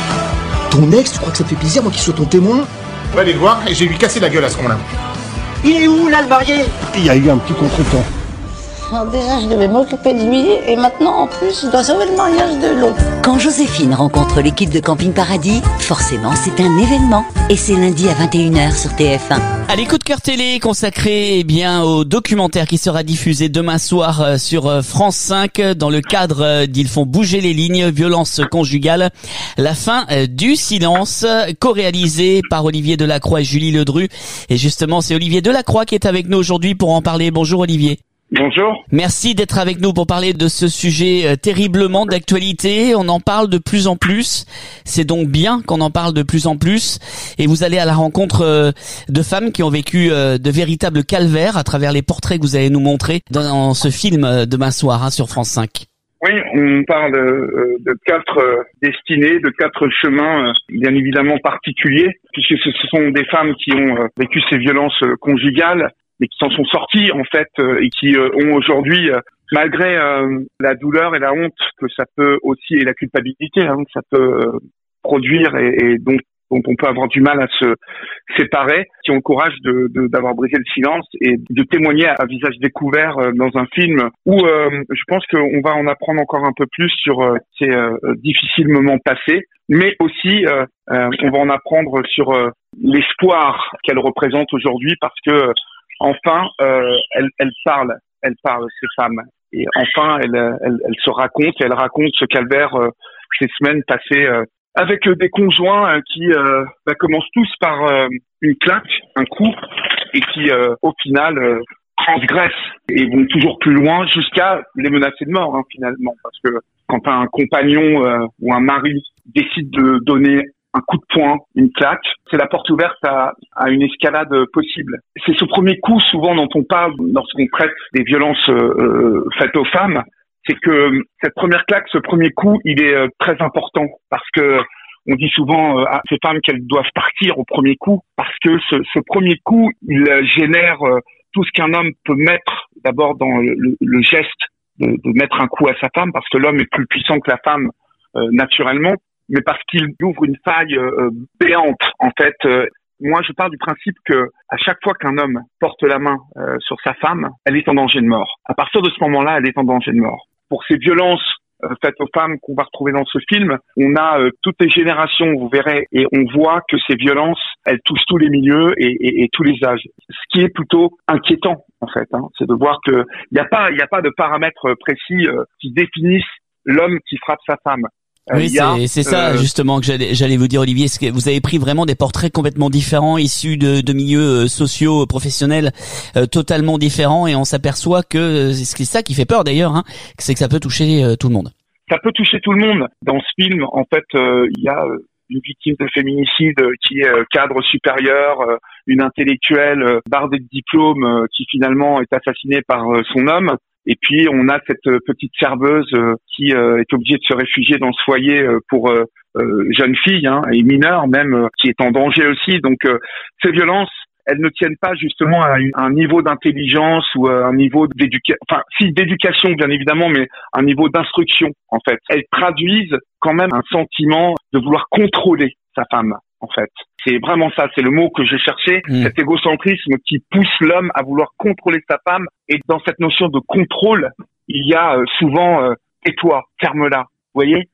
Ton ex, tu crois que ça me fait plaisir, moi qui sois ton témoin? On va aller le voir et j'ai lui cassé la gueule à ce moment-là. Il est où là le marié? Il y a eu un petit contretemps. Alors déjà, je devais m'occuper de lui, et maintenant, en plus, je dois sauver le mariage de l'autre. Quand Joséphine rencontre l'équipe de Camping Paradis, forcément c'est un événement. Et c'est lundi à 21h sur TF1. Allez, coup de cœur télé consacré au documentaire qui sera diffusé demain soir sur France 5 dans le cadre d'Ils font bouger les lignes, violence conjugale, la fin du silence, co-réalisé par Olivier Delacroix et Julie Ledru. Et justement, c'est Olivier Delacroix qui est avec nous aujourd'hui pour en parler. Bonjour Olivier. Bonjour. Merci d'être avec nous pour parler de ce sujet terriblement d'actualité. On en parle de plus en plus. C'est donc bien qu'on en parle de plus en plus. Et vous allez à la rencontre de femmes qui ont vécu de véritables calvaires à travers les portraits que vous allez nous montrer dans ce film demain soir sur France 5. Oui, on parle de 4 destinées, de 4 chemins bien évidemment particuliers, puisque ce sont des femmes qui ont vécu ces violences conjugales, mais qui s'en sont sortis en fait et qui ont aujourd'hui, malgré la douleur et la honte que ça peut aussi, et la culpabilité que ça peut produire et donc dont on peut avoir du mal à se séparer, qui ont le courage d'avoir brisé le silence et de témoigner à visage découvert dans un film où je pense qu'on va en apprendre encore un peu plus sur ces difficiles moments passés, mais aussi on va en apprendre sur l'espoir qu'elle représente aujourd'hui, parce que enfin elle parle ces femmes, et enfin elle se raconte, et elle raconte ce calvaire, ces semaines passées avec des conjoints qui commencent tous par une claque, un coup, et qui au final transgressent et vont toujours plus loin jusqu'à les menacer de mort finalement, parce que quand un compagnon ou un mari décide de donner un coup de poing, une claque, c'est la porte ouverte à une escalade possible. C'est ce premier coup souvent dont on parle lorsqu'on traite des violences faites aux femmes. C'est que cette première claque, ce premier coup, il est très important, parce que on dit souvent à ces femmes qu'elles doivent partir au premier coup, parce que ce premier coup, il génère tout ce qu'un homme peut mettre d'abord dans le geste de mettre un coup à sa femme, parce que l'homme est plus puissant que la femme naturellement, mais parce qu'il ouvre une faille béante en fait. Moi, je pars du principe que à chaque fois qu'un homme porte la main sur sa femme, elle est en danger de mort. À partir de ce moment-là, elle est en danger de mort. Pour ces violences faites aux femmes qu'on va retrouver dans ce film, on a toutes les générations, vous verrez, et on voit que ces violences, elles touchent tous les milieux et tous les âges. Ce qui est plutôt inquiétant, en fait, c'est de voir que il n'y a pas de paramètres précis qui définissent l'homme qui frappe sa femme. Oui, c'est ça justement que j'allais vous dire, Olivier. C'est que vous avez pris vraiment des portraits complètement différents, issus de milieux sociaux, professionnels totalement différents, et on s'aperçoit que c'est ça qui fait peur d'ailleurs, c'est que ça peut toucher tout le monde. Ça peut toucher tout le monde. Dans ce film, en fait, il y a une victime de féminicide qui est cadre supérieur, une intellectuelle bardée de diplômes qui finalement est assassinée par son homme. Et puis on a cette petite serveuse qui est obligée de se réfugier dans ce foyer pour jeune fille et mineure même, qui est en danger aussi. Donc ces violences, elles ne tiennent pas justement à un niveau d'intelligence ou à un niveau d'éducation bien évidemment, mais un niveau d'instruction en fait. Elles traduisent quand même un sentiment de vouloir contrôler sa femme. En fait, c'est vraiment ça, c'est le mot que j'ai cherché, cet égocentrisme qui pousse l'homme à vouloir contrôler sa femme. Et dans cette notion de contrôle, il y a souvent tais-toi, ferme-la, vous voyez.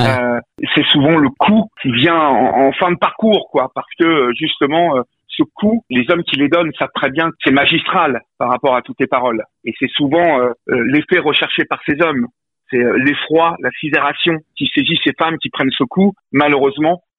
C'est souvent le coup qui vient en fin de parcours, quoi, parce que justement ce coup, les hommes qui les donnent savent très bien que c'est magistral par rapport à toutes les paroles, et c'est souvent l'effet recherché par ces hommes. C'est l'effroi, la sidération qui saisit ces femmes qui prennent ce coup, malheureusement,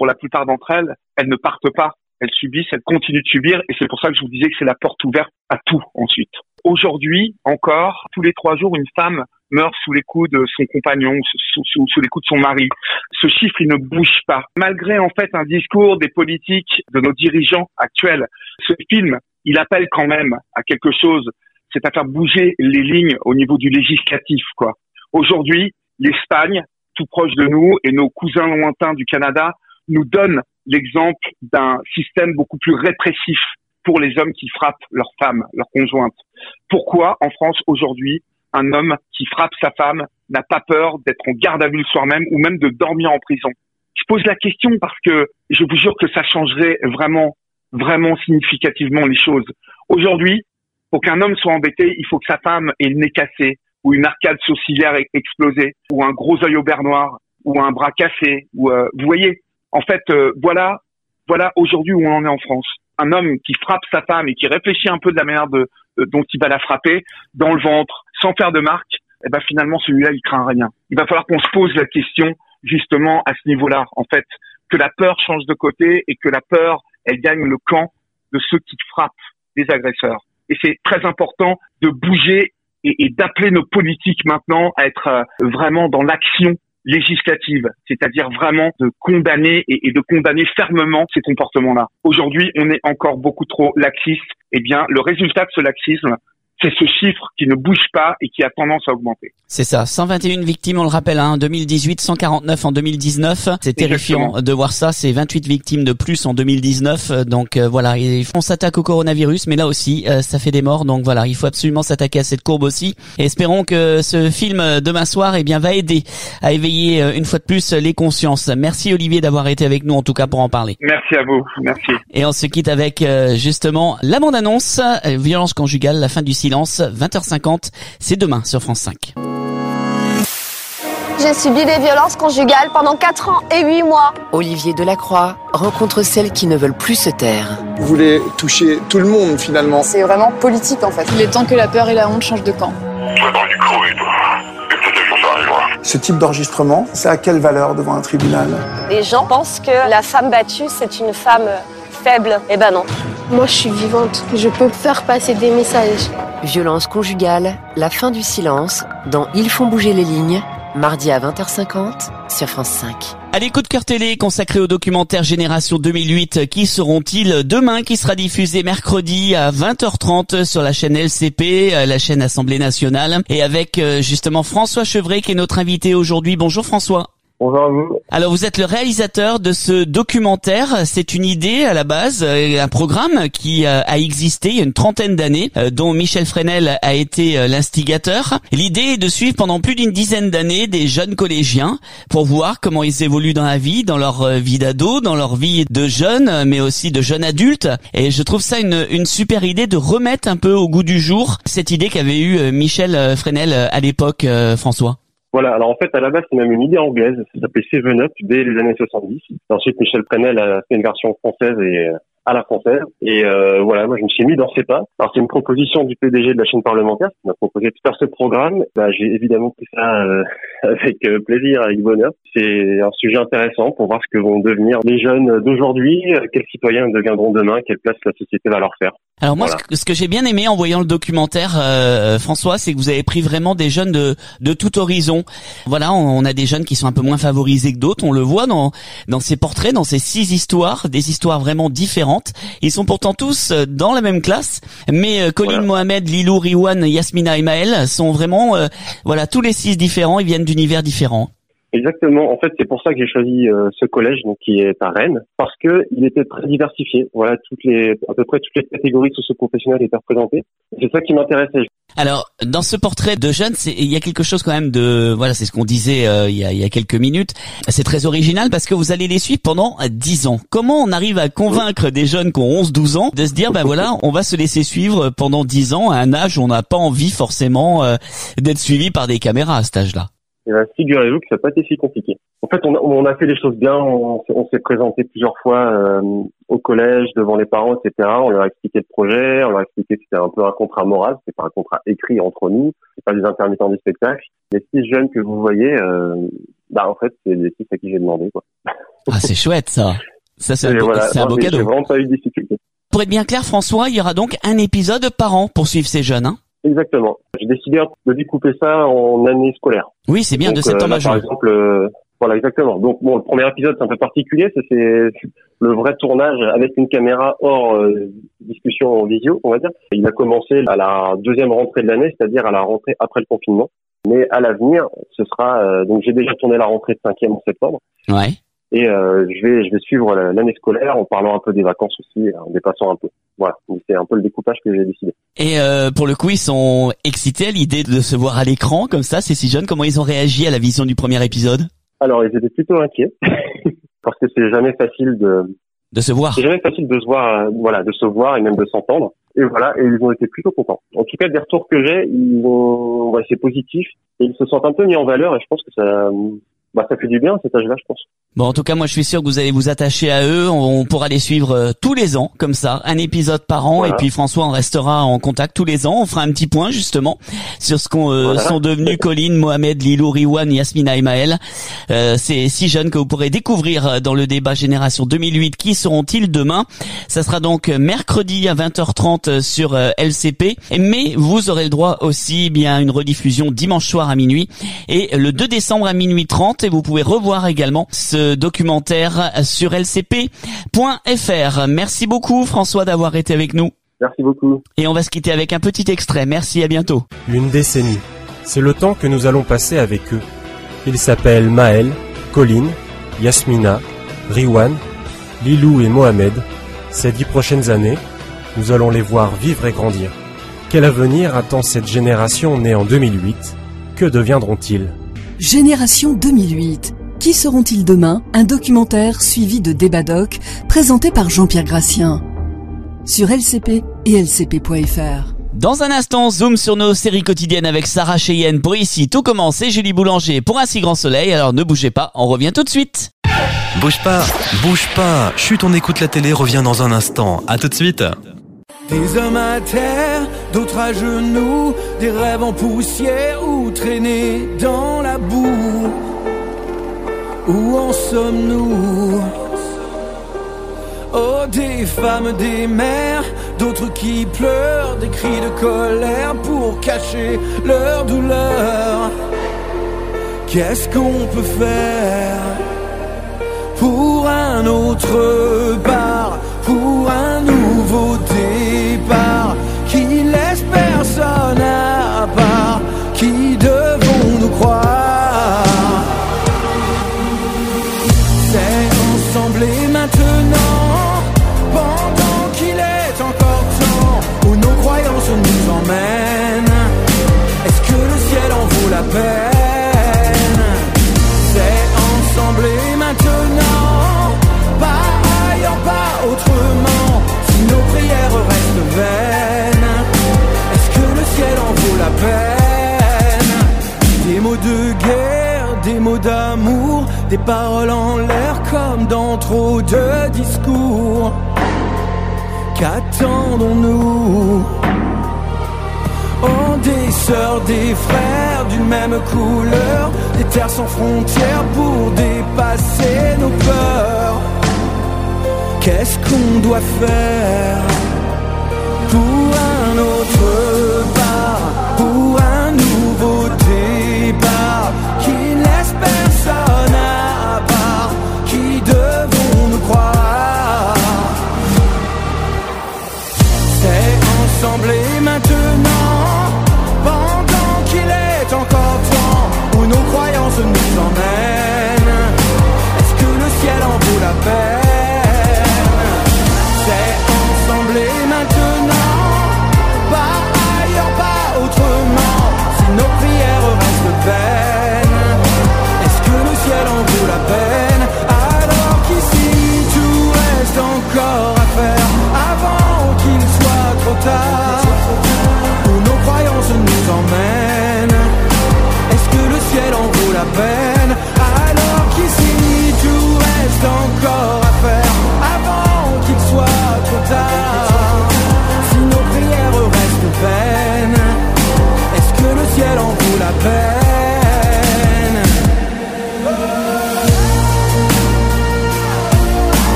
pour la plupart d'entre elles, elles ne partent pas. Elles subissent, elles continuent de subir, et c'est pour ça que je vous disais que c'est la porte ouverte à tout ensuite. Aujourd'hui, encore, tous les 3 jours, une femme meurt sous les coups de son compagnon, sous les coups de son mari. Ce chiffre, il ne bouge pas. Malgré, en fait, un discours des politiques, de nos dirigeants actuels, ce film, il appelle quand même à quelque chose, c'est à faire bouger les lignes au niveau du législatif, quoi. Aujourd'hui, l'Espagne, tout proche de nous, et nos cousins lointains du Canada, nous donnent l'exemple d'un système beaucoup plus répressif pour les hommes qui frappent leurs femmes, leurs conjointes. Pourquoi, en France, aujourd'hui, un homme qui frappe sa femme n'a pas peur d'être en garde à vue le soir même ou même de dormir en prison? Je pose la question parce que je vous jure que ça changerait vraiment, vraiment significativement les choses. Aujourd'hui, pour qu'un homme soit embêté, il faut que sa femme ait le nez cassé ou une arcade sourcilière explosée ou un gros œil au beurre noir ou un bras cassé. Ou vous voyez, en fait, voilà aujourd'hui où on en est en France. Un homme qui frappe sa femme et qui réfléchit un peu de la manière dont il va la frapper, dans le ventre, sans faire de marque, eh ben finalement celui-là il craint rien. Il va falloir qu'on se pose la question justement à ce niveau-là, en fait, que la peur change de côté et que la peur elle gagne le camp de ceux qui frappent les agresseurs. Et c'est très important de bouger et d'appeler nos politiques maintenant à être vraiment dans l'action législative, c'est-à-dire vraiment de condamner et de condamner fermement ces comportements-là. Aujourd'hui, on est encore beaucoup trop laxiste. Eh bien, le résultat de ce laxisme, c'est ce chiffre qui ne bouge pas et qui a tendance à augmenter. C'est ça, 121 victimes, on le rappelle, en 2018, 149 en 2019. C'est terrifiant. Exactement. De voir ça, c'est 28 victimes de plus en 2019. Donc voilà, on s'attaque au coronavirus, mais là aussi, ça fait des morts. Donc voilà, il faut absolument s'attaquer à cette courbe aussi. Et espérons que ce film demain soir, eh bien, va aider à éveiller une fois de plus les consciences. Merci Olivier d'avoir été avec nous, en tout cas, pour en parler. Merci à vous, merci. Et on se quitte avec justement la bande-annonce, violence conjugale, la fin du silence. 20h50, c'est demain sur France 5. J'ai subi des violences conjugales pendant 4 ans et 8 mois. Olivier Delacroix rencontre celles qui ne veulent plus se taire. Vous voulez toucher tout le monde finalement. C'est vraiment politique en fait. Il est temps que la peur et la honte changent de camp. Ce type d'enregistrement, ça a quelle valeur devant un tribunal? Les gens pensent que la femme battue, c'est une femme faible. Eh ben non. Moi, je suis vivante. Je peux faire passer des messages. Violence conjugale, la fin du silence, dans Ils font bouger les lignes, mardi à 20h50 sur France 5. Allez, coup de cœur télé consacré au documentaire Génération 2008. Qui seront-ils demain, qui sera diffusé mercredi à 20h30 sur la chaîne LCP, la chaîne Assemblée Nationale, et avec justement François Chevret qui est notre invité aujourd'hui. Bonjour François. Bonjour à vous. Alors vous êtes le réalisateur de ce documentaire. C'est une idée à la base, un programme qui a existé il y a une trentaine d'années, dont Michel Fresnel a été l'instigateur. L'idée est de suivre pendant plus d'une dizaine d'années des jeunes collégiens pour voir comment ils évoluent dans la vie, dans leur vie d'ado, dans leur vie de jeunes, mais aussi de jeunes adultes. Et je trouve ça une super idée de remettre un peu au goût du jour cette idée qu'avait eu Michel Fresnel à l'époque, François. Voilà, alors en fait, à la base, c'est même une idée anglaise. Ça s'appelait Seven Up dès les années 70. Et ensuite, Michel Fresnel a fait une version française et à la française. Et voilà, moi, je me suis mis dans ses pas. Alors, c'est une proposition du PDG de la chaîne parlementaire qui m'a proposé de faire ce programme. J'ai évidemment pris ça avec plaisir, avec bonheur. C'est un sujet intéressant pour voir ce que vont devenir les jeunes d'aujourd'hui, quels citoyens deviendront demain, quelle place la société va leur faire. Alors moi, voilà. Ce que j'ai bien aimé en voyant le documentaire, François, c'est que vous avez pris vraiment des jeunes de tout horizon. Voilà, on a des jeunes qui sont un peu moins favorisés que d'autres. On le voit dans ces portraits, dans ces 6 histoires, des histoires vraiment différentes. Ils sont pourtant tous dans la même classe, mais Colline, Mohamed, Lilou, Riwan, Yasmina et Maël sont vraiment, voilà, tous les 6 différents. Ils viennent d'univers différents. Exactement. En fait, c'est pour ça que j'ai choisi ce collège, donc qui est à Rennes, parce que il était très diversifié. Voilà, à peu près toutes les catégories socio-professionnelles étaient représentées. C'est ça qui m'intéressait. Alors, dans ce portrait de jeunes, il y a quelque chose quand même de, voilà, c'est ce qu'on disait il y a quelques minutes. C'est très original parce que vous allez les suivre pendant 10 ans. Comment on arrive à convaincre des jeunes qui ont 11-12 ans de se dire, ben voilà, on va se laisser suivre pendant 10 ans à un âge où on n'a pas envie forcément d'être suivi par des caméras à cet âge-là? Et bien, figurez-vous que ça n'a pas été si compliqué. En fait, on a fait les choses bien. On s'est présenté plusieurs fois au collège, devant les parents, etc. On leur a expliqué le projet. On leur a expliqué que c'était un peu un contrat moral. C'est pas un contrat écrit entre nous. C'est pas des intermittents du spectacle. Les 6 jeunes que vous voyez, en fait, c'est les 6 à qui j'ai demandé, quoi. Ah, c'est chouette ça. Ça c'est un beau J'ai cadeau. vraiment pas eu de difficulté. Pour être bien clair, François, il y aura donc un épisode par an pour suivre ces jeunes, hein? Exactement. J'ai décidé de découper ça en année scolaire. Oui, c'est bien, donc, de septembre à juin. Par exemple, voilà, exactement. Donc bon, le premier épisode c'est un peu particulier, c'est le vrai tournage avec une caméra hors discussion en visio, on va dire. Il a commencé à la deuxième rentrée de l'année, c'est-à-dire à la rentrée après le confinement. Mais à l'avenir, ce sera donc j'ai déjà tourné la rentrée de 5e en septembre. Ouais. Et je vais suivre l'année scolaire en parlant un peu des vacances aussi, en dépassant un peu. Voilà, c'est un peu le découpage que j'ai décidé. Et pour le coup, ils sont excités à l'idée de se voir à l'écran comme ça, ces 6 jeunes. Comment ils ont réagi à la vision du premier épisode? Alors, ils étaient plutôt inquiets parce que c'est jamais facile de se voir. C'est jamais facile de se voir, voilà, de se voir et même de s'entendre. Et voilà, et ils ont été plutôt contents. En tout cas, des retours que j'ai, c'est positif et ils se sentent un peu mis en valeur et je pense que ça fait du bien à cet âge-là, je pense. Bon, en tout cas, moi, je suis sûr que vous allez vous attacher à eux. On pourra les suivre tous les ans, comme ça, un épisode par an. Voilà. Et puis François, on restera en contact tous les ans. On fera un petit point justement sur ce qu'on sont devenus Colline, Mohamed, Lilou, Riwan, Yasmina et Maël. Ces 6 jeunes que vous pourrez découvrir dans le débat Génération 2008. Qui seront-ils demain? Ça sera donc mercredi à 20h30 sur LCP. Mais vous aurez le droit aussi bien à une rediffusion dimanche soir à minuit et le 2 décembre à minuit 30. Et vous pouvez revoir également ce documentaire sur lcp.fr. Merci beaucoup François d'avoir été avec nous. Merci beaucoup. Et on va se quitter avec un petit extrait. Merci, à bientôt. Une décennie, c'est le temps que nous allons passer avec eux. Ils s'appellent Maël, Colline, Yasmina, Riwan, Lilou et Mohamed. Ces 10 prochaines années, nous allons les voir vivre et grandir. Quel avenir attend cette génération née en 2008 ? Que deviendront-ils ? Génération 2008. Qui seront-ils demain? Un documentaire suivi de débats doc présenté par Jean-Pierre Gracien sur LCP et lcp.fr. Dans un instant, zoom sur nos séries quotidiennes avec Sarah Cheyenne pour Ici Tout commence et Julie Boulanger pour Un si grand soleil. Alors ne bougez pas, on revient tout de suite. Bouge pas. Chut, on écoute la télé, revient dans un instant. À tout de suite. Des hommes à terre, d'autres à genoux, des rêves en poussière ou traînés dans la boue. Où en sommes-nous? Oh, des femmes, des mères, d'autres qui pleurent, des cris de colère pour cacher leur douleur. Qu'est-ce qu'on peut faire pour un autre bar, pour un nouveau départ qui laisse personne à part? Qui devons-nous croire? C'est ensemble et maintenant, pendant qu'il est encore temps, où nos croyances nous emmènent. Est-ce que le ciel en vaut la peine? C'est ensemble et maintenant, pas ailleurs, pas autrement. Si nos prières restent vaines, est-ce que le ciel en vaut la peine? Des mots de guerre, des mots d'amour, des paroles en l'air comme dans trop de discours. Qu'attendons-nous? Oh, des sœurs, des frères d'une même couleur, des terres sans frontières pour dépasser nos peurs. Qu'est-ce qu'on doit faire pour un autre bar, pour un nouveau départ qui laisse personne à part? Qui devons-nous croire? C'est ensemble et maintenant, pendant qu'il est encore temps, où nos croyances nous emmènent. Est-ce que le ciel en vaut la peine? C'est ensemble et maintenant, pas ailleurs, pas autrement. Si nos prières restent vaines, est-ce que le ciel en vaut la peine? Alors qu'ici tout reste encore à faire avant qu'il soit trop tard.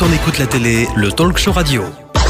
Quand on écoute la télé, le talk show radio.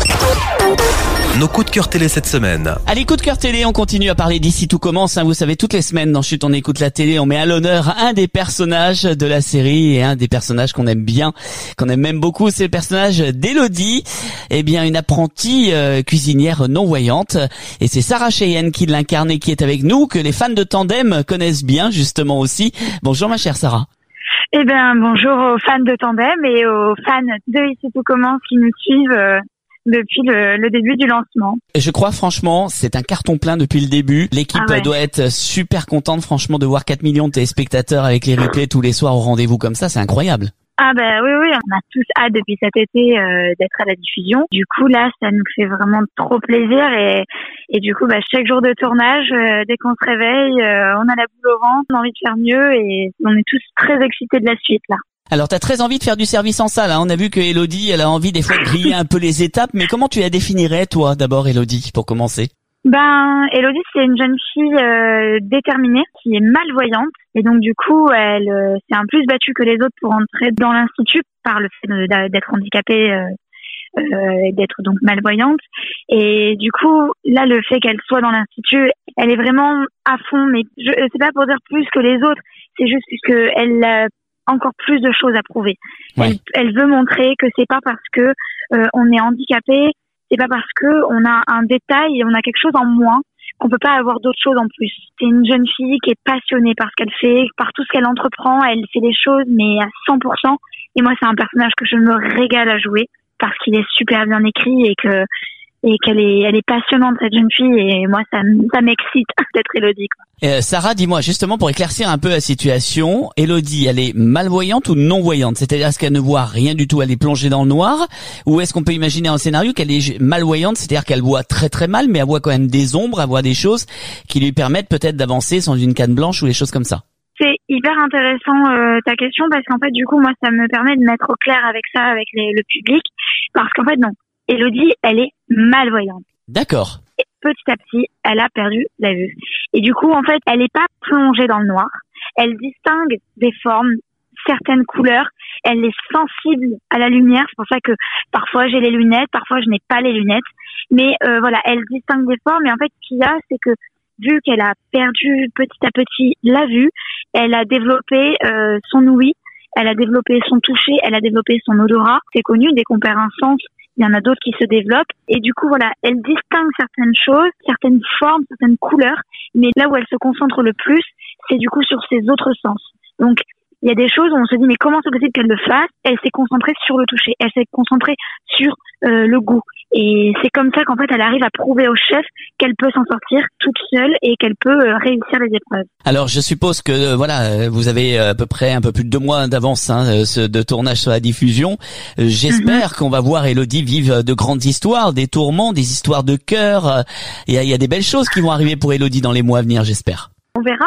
Nos coups de cœur télé cette semaine. Allez, coup de cœur télé, on continue à parler d'Ici tout commence. Vous savez, toutes les semaines dans Chut on écoute la télé, on met à l'honneur un des personnages de la série et un des personnages qu'on aime bien, qu'on aime même beaucoup, c'est le personnage d'Élodie. Eh bien, une apprentie cuisinière non-voyante. Et c'est Sarah Cheyenne qui l'incarne et qui est avec nous, que les fans de Tandem connaissent bien justement aussi. Bonjour ma chère Sarah. Eh bien, bonjour aux fans de Tandem et aux fans de Ici tout commence qui nous suivent depuis le début du lancement. Je crois franchement, c'est un carton plein depuis le début. L'équipe doit être super contente franchement de voir 4 millions de téléspectateurs avec les replays tous les soirs au rendez-vous comme ça, c'est incroyable. Ah ben oui, on a tous hâte depuis cet été d'être à la diffusion. Du coup là, ça nous fait vraiment trop plaisir et du coup chaque jour de tournage, dès qu'on se réveille, on a la boule au ventre, on a envie de faire mieux et on est tous très excités de la suite là. Alors, t'as très envie de faire du service en salle, hein. On a vu que Élodie, elle a envie des fois de griller un peu les étapes, mais comment tu la définirais, toi, d'abord, Élodie, pour commencer? Élodie, c'est une jeune fille déterminée, qui est malvoyante, et donc du coup, elle s'est un plus battue que les autres pour entrer dans l'institut par le fait d'être handicapée et d'être donc malvoyante. Et du coup, là, le fait qu'elle soit dans l'institut, elle est vraiment à fond, mais c'est pas pour dire plus que les autres, c'est juste qu'elle encore plus de choses à prouver. Ouais. Elle veut montrer que c'est pas parce que on est handicapé, c'est pas parce que on a un détail et on a quelque chose en moins qu'on peut pas avoir d'autres choses en plus. C'est une jeune fille qui est passionnée par ce qu'elle fait, par tout ce qu'elle entreprend, elle fait les choses mais à 100%. Et moi, c'est un personnage que je me régale à jouer parce qu'il est super bien écrit et qu'elle est passionnante, cette jeune fille, et moi ça m'excite d'être Élodie. Sarah, dis-moi, justement pour éclaircir un peu la situation, Élodie, elle est malvoyante ou non-voyante? C'est-à-dire, est-ce qu'elle ne voit rien du tout, elle est plongée dans le noir? Ou est-ce qu'on peut imaginer un scénario qu'elle est malvoyante, c'est-à-dire qu'elle voit très très mal, mais elle voit quand même des ombres, elle voit des choses qui lui permettent peut-être d'avancer sans une canne blanche ou des choses comme ça? C'est hyper intéressant ta question, parce qu'en fait, du coup, moi, ça me permet de mettre au clair avec ça, avec le public, parce qu'en fait, non. Élodie, elle est malvoyante. D'accord. Et petit à petit, elle a perdu la vue. Et du coup, en fait, elle n'est pas plongée dans le noir. Elle distingue des formes, certaines couleurs. Elle est sensible à la lumière. C'est pour ça que parfois j'ai les lunettes, parfois je n'ai pas les lunettes. Mais voilà, elle distingue des formes. Et en fait, ce qu'il y a, c'est que vu qu'elle a perdu petit à petit la vue, elle a développé son ouïe, elle a développé son toucher, elle a développé son odorat. C'est connu, dès qu'on perd un sens, il y en a d'autres qui se développent. Et du coup, voilà, elle distingue certaines choses, certaines formes, certaines couleurs. Mais là où elle se concentre le plus, c'est du coup sur ses autres sens. Donc, il y a des choses où on se dit, mais comment c'est possible qu'elle le fasse? Elle s'est concentrée sur le toucher. Elle s'est concentrée sur le goût. Et c'est comme ça qu'en fait, elle arrive à prouver au chef qu'elle peut s'en sortir toute seule et qu'elle peut réussir les épreuves. Alors, je suppose que voilà, vous avez à peu près un peu plus de 2 mois d'avance de tournage sur la diffusion. J'espère qu'on va voir Élodie vivre de grandes histoires, des tourments, des histoires de cœur. Il y a des belles choses qui vont arriver pour Élodie dans les mois à venir, j'espère. On verra.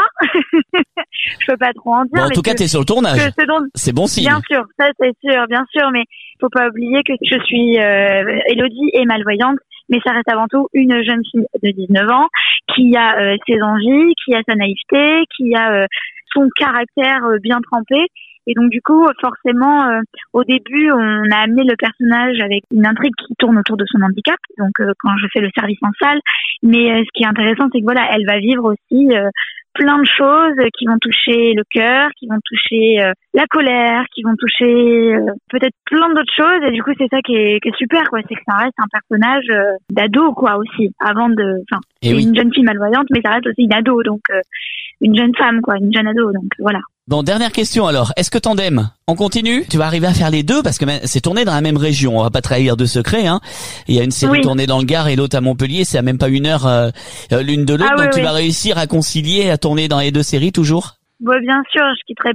Je peux pas trop en dire. Bon, en tout cas, t'es sur le tournage. C'est bon signe. Bien sûr, ça c'est sûr, bien sûr, mais faut pas oublier que je suis Élodie est malvoyante, mais ça reste avant tout une jeune fille de 19 ans qui a ses envies, qui a sa naïveté, qui a son caractère bien trempé. Et donc du coup, forcément, au début, on a amené le personnage avec une intrigue qui tourne autour de son handicap. Donc quand je fais le service en salle, mais ce qui est intéressant, c'est que voilà, elle va vivre aussi plein de choses qui vont toucher le cœur, qui vont toucher la colère, qui vont toucher peut-être plein d'autres choses. Et du coup, c'est ça qui est super, quoi. C'est que ça reste un personnage d'ado, quoi, aussi. C'est une jeune fille malvoyante, mais ça reste aussi une ado, donc une jeune femme, quoi, une jeune ado. Donc voilà. Bon, dernière question alors. Est-ce que Tandem, on continue? Tu vas arriver à faire les deux parce que c'est tourné dans la même région. On va pas trahir de secret, hein. Il y a une série tournée dans le Gard et l'autre à Montpellier. C'est à même pas 1 heure l'une de l'autre. Donc tu vas réussir à concilier, à tourner dans les 2 séries toujours? Bon, bien sûr, je quitterai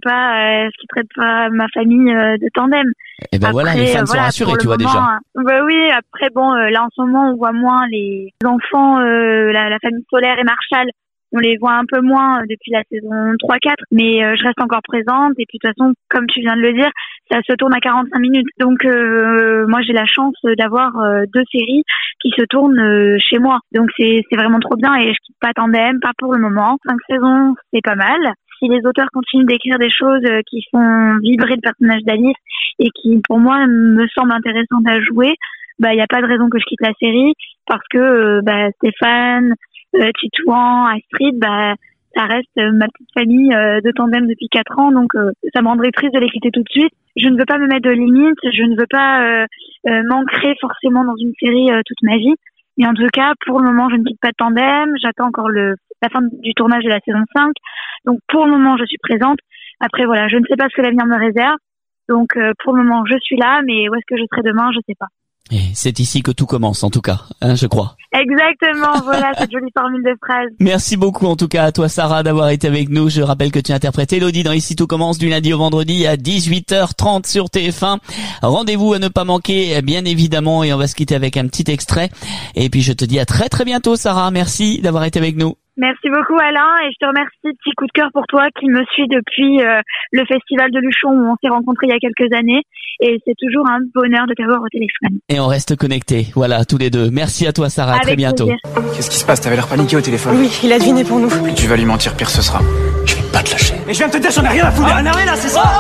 pas ma famille de Tandem. Et ben après, voilà, les fans sont rassurés, tu vois déjà. Oui, après bon, là en ce moment on voit moins les enfants, la famille Solaire et Marshall. On les voit un peu moins depuis la saison 3-4, mais je reste encore présente. Et puis de toute façon, comme tu viens de le dire, ça se tourne à 45 minutes. Donc moi, j'ai la chance d'avoir 2 séries qui se tournent chez moi. Donc c'est vraiment trop bien et je quitte pas Tandem, pas pour le moment. 5 saisons, c'est pas mal. si les auteurs continuent d'écrire des choses qui font vibrer le personnage d'Alice et qui, pour moi, me semblent intéressantes à jouer, il n'y a pas de raison que je quitte la série parce que Stéphane, Titouan, Astrid, ça reste ma petite famille de tandem depuis 4 ans, donc ça me rendrait triste de les quitter tout de suite. Je ne veux pas me mettre de limites, je ne veux pas m'ancrer forcément dans une série toute ma vie. Mais en tout cas, pour le moment, je ne quitte pas de tandem. J'attends encore la fin du tournage de la saison 5. Donc pour le moment, je suis présente. Après, voilà, je ne sais pas ce que l'avenir me réserve. Donc pour le moment, je suis là, mais où est-ce que je serai demain, je ne sais pas. Et c'est ici que tout commence, en tout cas, je crois. Exactement, voilà cette jolie formule de phrase. Merci beaucoup, en tout cas, à toi, Sarah, d'avoir été avec nous. Je rappelle que tu interprètes Elodie dans Ici tout commence du lundi au vendredi à 18h30 sur TF1. Rendez-vous à ne pas manquer, bien évidemment, et on va se quitter avec un petit extrait. Et puis, je te dis à très très bientôt, Sarah. Merci d'avoir été avec nous. Merci beaucoup Alain et je te remercie, petit coup de cœur pour toi qui me suit depuis le festival de Luchon où on s'est rencontrés il y a quelques années et c'est toujours un bonheur de t'avoir au téléphone. Et on reste connectés, voilà, tous les deux. Merci à toi Sarah, à très bientôt. Plaisir. Qu'est-ce qui se passe? T'avais l'air paniqué au téléphone. Oui, il a deviné pour nous. Plus tu vas lui mentir, pire ce sera. Je vais pas te lâcher. Mais je viens de te dire, j'en ai rien à foutre. Un arrêt là, c'est ça.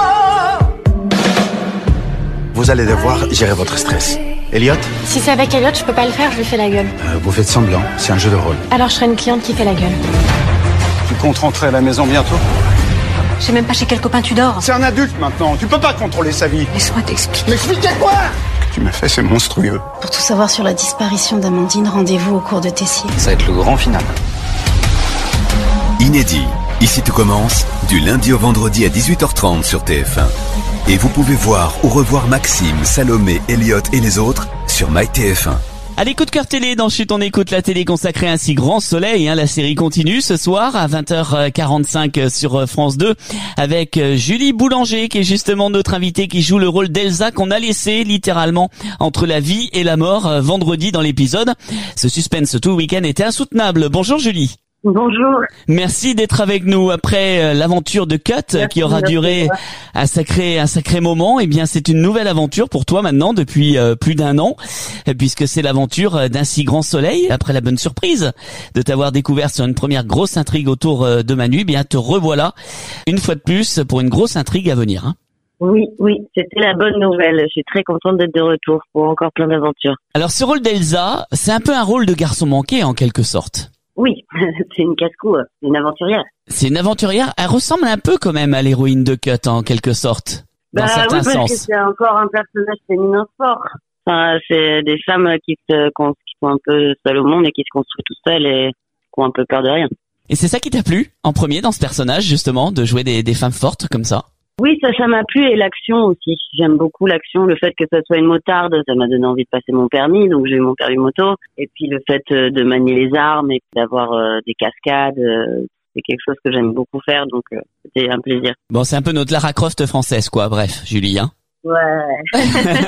Vous allez devoir gérer votre stress. Elliot? Si c'est avec Elliot, je peux pas le faire, je lui fais la gueule. Vous faites semblant, c'est un jeu de rôle. Alors je serai une cliente qui fait la gueule. Tu comptes rentrer à la maison bientôt? Je sais même pas chez quel copain tu dors. C'est un adulte maintenant, tu peux pas contrôler sa vie. Laisse-moi t'expliquer. M'expliquer quoi? Ce que tu m'as fait, c'est monstrueux. Pour tout savoir sur la disparition d'Amandine, rendez-vous au cours de Tessier. Ça va être le grand final. Inédit. Ici tout commence, du lundi au vendredi à 18h30 sur TF1. Et vous pouvez voir ou revoir Maxime, Salomé, Elliot et les autres sur MyTF1. Allez, coup de cœur télé dans Chut, on écoute la télé consacrée à un si grand soleil. La série continue ce soir à 20h45 sur France 2 avec Julie Boulanger qui est justement notre invitée qui joue le rôle d'Elsa qu'on a laissé littéralement entre la vie et la mort vendredi dans l'épisode. Ce suspense tout le week-end était insoutenable. Bonjour Julie. Bonjour. Merci d'être avec nous après l'aventure de Cut qui aura duré un sacré moment. Eh bien, c'est une nouvelle aventure pour toi maintenant depuis plus d'1 an, puisque c'est l'aventure d'un si grand soleil. Après la bonne surprise de t'avoir découvert sur une première grosse intrigue autour de Manu, eh bien te revoilà une fois de plus pour une grosse intrigue à venir. Hein. Oui, c'était la bonne nouvelle. Je suis très contente d'être de retour pour encore plein d'aventures. Alors, ce rôle d'Elsa, c'est un peu un rôle de garçon manqué en quelque sorte. Oui, c'est une casse-cou, c'est une aventurière. C'est une aventurière. Elle ressemble un peu quand même à l'héroïne de Cut en quelque sorte, dans certains oui, parce sens. Que c'est encore un personnage féminin fort. Enfin, c'est des femmes qui sont un peu seules au monde et qui se construisent toutes seules et qui ont un peu peur de rien. Et c'est ça qui t'a plu en premier dans ce personnage justement, de jouer des femmes fortes comme ça? Oui, ça m'a plu et l'action aussi. J'aime beaucoup l'action, le fait que ça soit une motarde, ça m'a donné envie de passer mon permis, donc j'ai eu mon permis moto. Et puis le fait de manier les armes et d'avoir des cascades, c'est quelque chose que j'aime beaucoup faire, donc c'était un plaisir. Bon, c'est un peu notre Lara Croft française quoi, bref, Julie, hein. Ouais.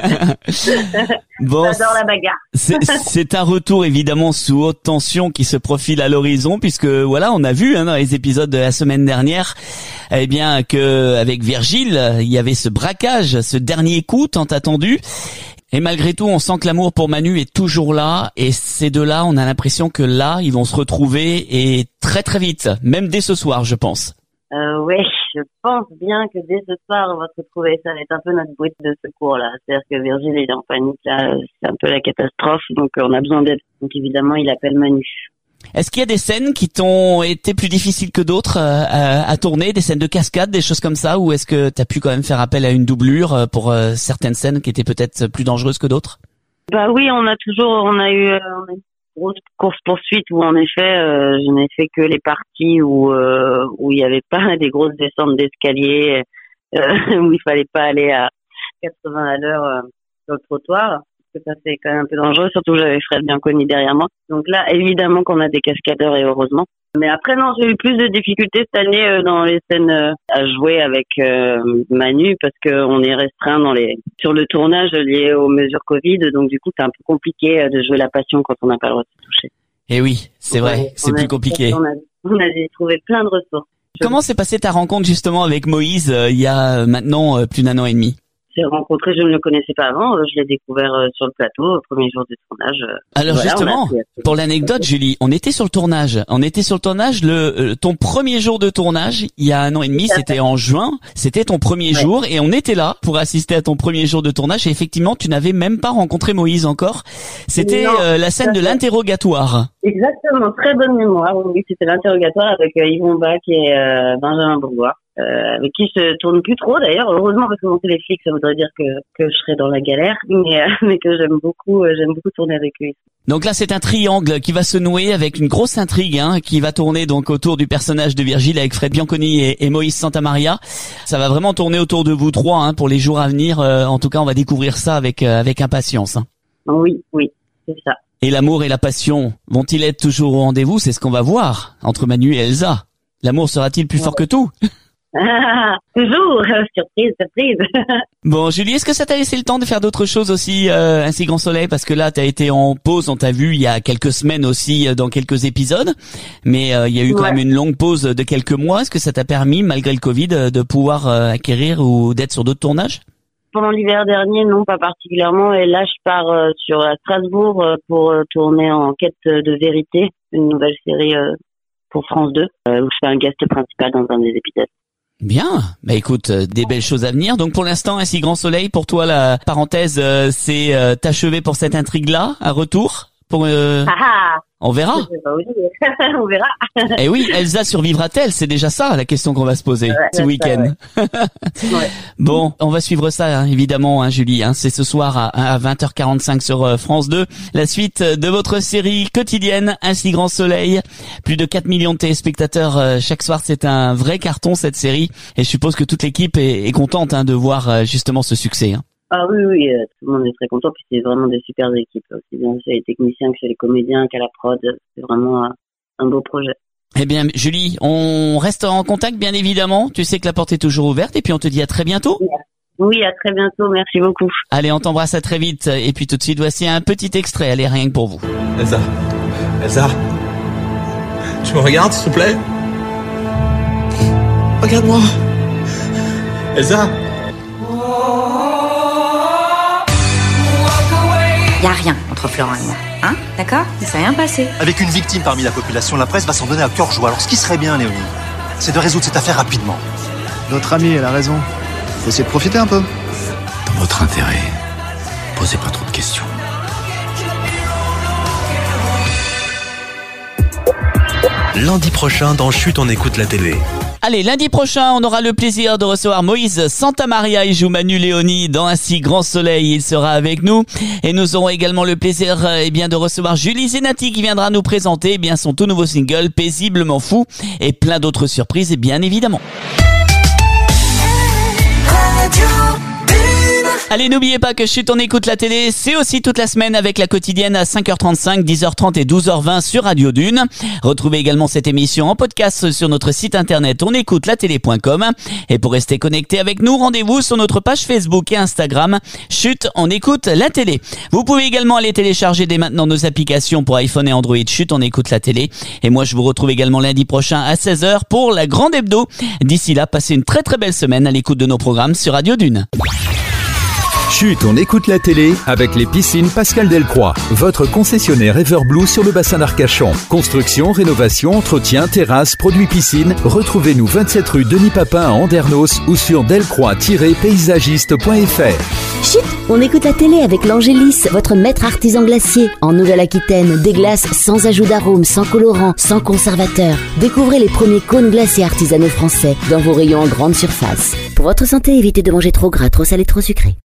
Bon, j'adore la bagarre. c'est un retour évidemment sous haute tension qui se profile à l'horizon puisque voilà, on a vu dans les épisodes de la semaine dernière eh bien que avec Virgile, il y avait ce braquage, ce dernier coup tant attendu. Et malgré tout, on sent que l'amour pour Manu est toujours là et ces deux-là, on a l'impression que là, ils vont se retrouver et très très vite, même dès ce soir, je pense. Oui, je pense bien que dès ce soir, on va se retrouver. Ça va être un peu notre bouée de secours, là. C'est-à-dire que Virgile est en panique, là. C'est un peu la catastrophe, donc on a besoin d'aide. Donc évidemment, il appelle Manu. Est-ce qu'il y a des scènes qui t'ont été plus difficiles que d'autres à tourner, des scènes de cascade, des choses comme ça, ou est-ce que t'as pu quand même faire appel à une doublure pour certaines scènes qui étaient peut-être plus dangereuses que d'autres? Bah oui, on a eu une grosse course-poursuite où en effet, je n'ai fait que les parties où il y avait pas des grosses descentes d'escalier, où il fallait pas aller à 80 à l'heure sur le trottoir. Que ça c'est quand même un peu dangereux, surtout j'avais Fred Bianconi derrière moi. Donc là, évidemment qu'on a des cascadeurs et heureusement. Mais après non, j'ai eu plus de difficultés cette année dans les scènes à jouer avec Manu parce que on est restreint sur le tournage lié aux mesures Covid, donc du coup c'est un peu compliqué de jouer la passion quand on n'a pas le droit de se toucher. Et oui, c'est vrai, c'est plus compliqué. On a dû trouver plein de ressources. Comment s'est passée ta rencontre justement avec Moïse il y a maintenant plus d'1 an et demi? s'est rencontré, je ne le connaissais pas avant, je l'ai découvert sur le plateau, au premier jour du tournage. Alors voilà, justement, pour l'anecdote, Julie, on était sur le tournage. Ton premier jour de tournage, il y a 1 an et demi, c'était en juin, c'était ton premier jour, et on était là pour assister à ton premier jour de tournage, et effectivement, tu n'avais même pas rencontré Moïse encore. C'était la scène de l'interrogatoire. Exactement, très bonne mémoire. Oui, c'était l'interrogatoire avec Yvon Bach et Benjamin Bourgois. Avec qui je tourne plus trop d'ailleurs, heureusement, parce que mon téléflix, ça voudrait dire que je serais dans la galère, mais que j'aime beaucoup tourner avec eux. Donc là, c'est un triangle qui va se nouer avec une grosse intrigue, qui va tourner donc autour du personnage de Virgile avec Fred Bianconi et Moïse Santamaria. Ça va vraiment tourner autour de vous trois, pour les jours à venir. En tout cas, on va découvrir ça avec impatience. Oui, c'est ça. Et l'amour et la passion vont-ils être toujours au rendez-vous? C'est ce qu'on va voir entre Manu et Elsa. L'amour sera-t-il plus fort que tout? Toujours, surprise. Bon, Julie, est-ce que ça t'a laissé le temps de faire d'autres choses aussi, Un si grand soleil? Parce que là, t'as été en pause, on t'a vu il y a quelques semaines aussi dans quelques épisodes, mais il y a eu quand même une longue pause de quelques mois. Est-ce que ça t'a permis, malgré le Covid, de pouvoir acquérir ou d'être sur d'autres tournages? Pendant l'hiver dernier, non, pas particulièrement. Et là, je pars sur Strasbourg pour tourner En quête de vérité, une nouvelle série pour France 2, où je fais un guest principal dans un des épisodes. Bien, écoute, des belles choses à venir. Donc pour l'instant, Un si grand soleil, pour toi la parenthèse, c'est t'achever pour cette intrigue-là, un retour pour on verra. On verra. Eh oui, Elsa survivra-t-elle? C'est déjà ça la question qu'on va se poser ce week-end. Bon, on va suivre ça évidemment, Julie. C'est ce soir à 20h45 sur France 2. La suite de votre série quotidienne, Un si grand soleil. Plus de 4 millions de téléspectateurs chaque soir. C'est un vrai carton cette série. Et je suppose que toute l'équipe est contente de voir justement ce succès. Ah oui, tout le monde est très content, puis c'est vraiment des super équipes, aussi bien chez les techniciens que chez les comédiens qu'à la prod, c'est vraiment un beau projet. Eh bien, Julie, on reste en contact bien évidemment, tu sais que la porte est toujours ouverte, et puis on te dit à très bientôt. Oui, à très bientôt, merci beaucoup. Allez, on t'embrasse à très vite, et puis tout de suite, voici un petit extrait, allez, rien que pour vous. Elsa, tu me regardes s'il te plaît? Regarde-moi. Elsa. Y a rien entre Florent et moi, d'accord? Il s'est rien passé. Avec une victime parmi la population, la presse va s'en donner à cœur joie. Alors ce qui serait bien, Léonie, c'est de résoudre cette affaire rapidement. Notre amie, elle a raison. Faut essayer de profiter un peu. Dans votre intérêt, posez pas trop de questions. Lundi prochain dans Chut, on écoute la télé. Allez, lundi prochain, on aura le plaisir de recevoir Moïse Santamaria. Il joue Manu Léoni dans Un si grand soleil. Il sera avec nous. Et nous aurons également le plaisir de recevoir Julie Zenati qui viendra nous présenter son tout nouveau single Paisiblement fou et plein d'autres surprises bien évidemment. Allez, n'oubliez pas que Chut, on écoute la télé, c'est aussi toute la semaine avec la quotidienne à 5h35, 10h30 et 12h20 sur Radio Dune. Retrouvez également cette émission en podcast sur notre site internet onécoutelatélé.com. Et pour rester connecté avec nous, rendez-vous sur notre page Facebook et Instagram. Chut, on écoute la télé. Vous pouvez également aller télécharger dès maintenant nos applications pour iPhone et Android. Chut, on écoute la télé. Et moi, je vous retrouve également lundi prochain à 16h pour la grande hebdo. D'ici là, passez une très très belle semaine à l'écoute de nos programmes sur Radio Dune. Chut, on écoute la télé avec les piscines Pascal Delcroix, votre concessionnaire Everblue sur le bassin d'Arcachon. Construction, rénovation, entretien, terrasse, produits piscine. Retrouvez-nous 27 rue Denis Papin à Andernos ou sur delcroix-paysagiste.fr. Chut, on écoute la télé avec l'Angélis, votre maître artisan glacier. En Nouvelle-Aquitaine, des glaces sans ajout d'arôme, sans colorant, sans conservateur. Découvrez les premiers cônes glacés artisanaux français dans vos rayons en grande surface. Pour votre santé, évitez de manger trop gras, trop salé, trop sucré.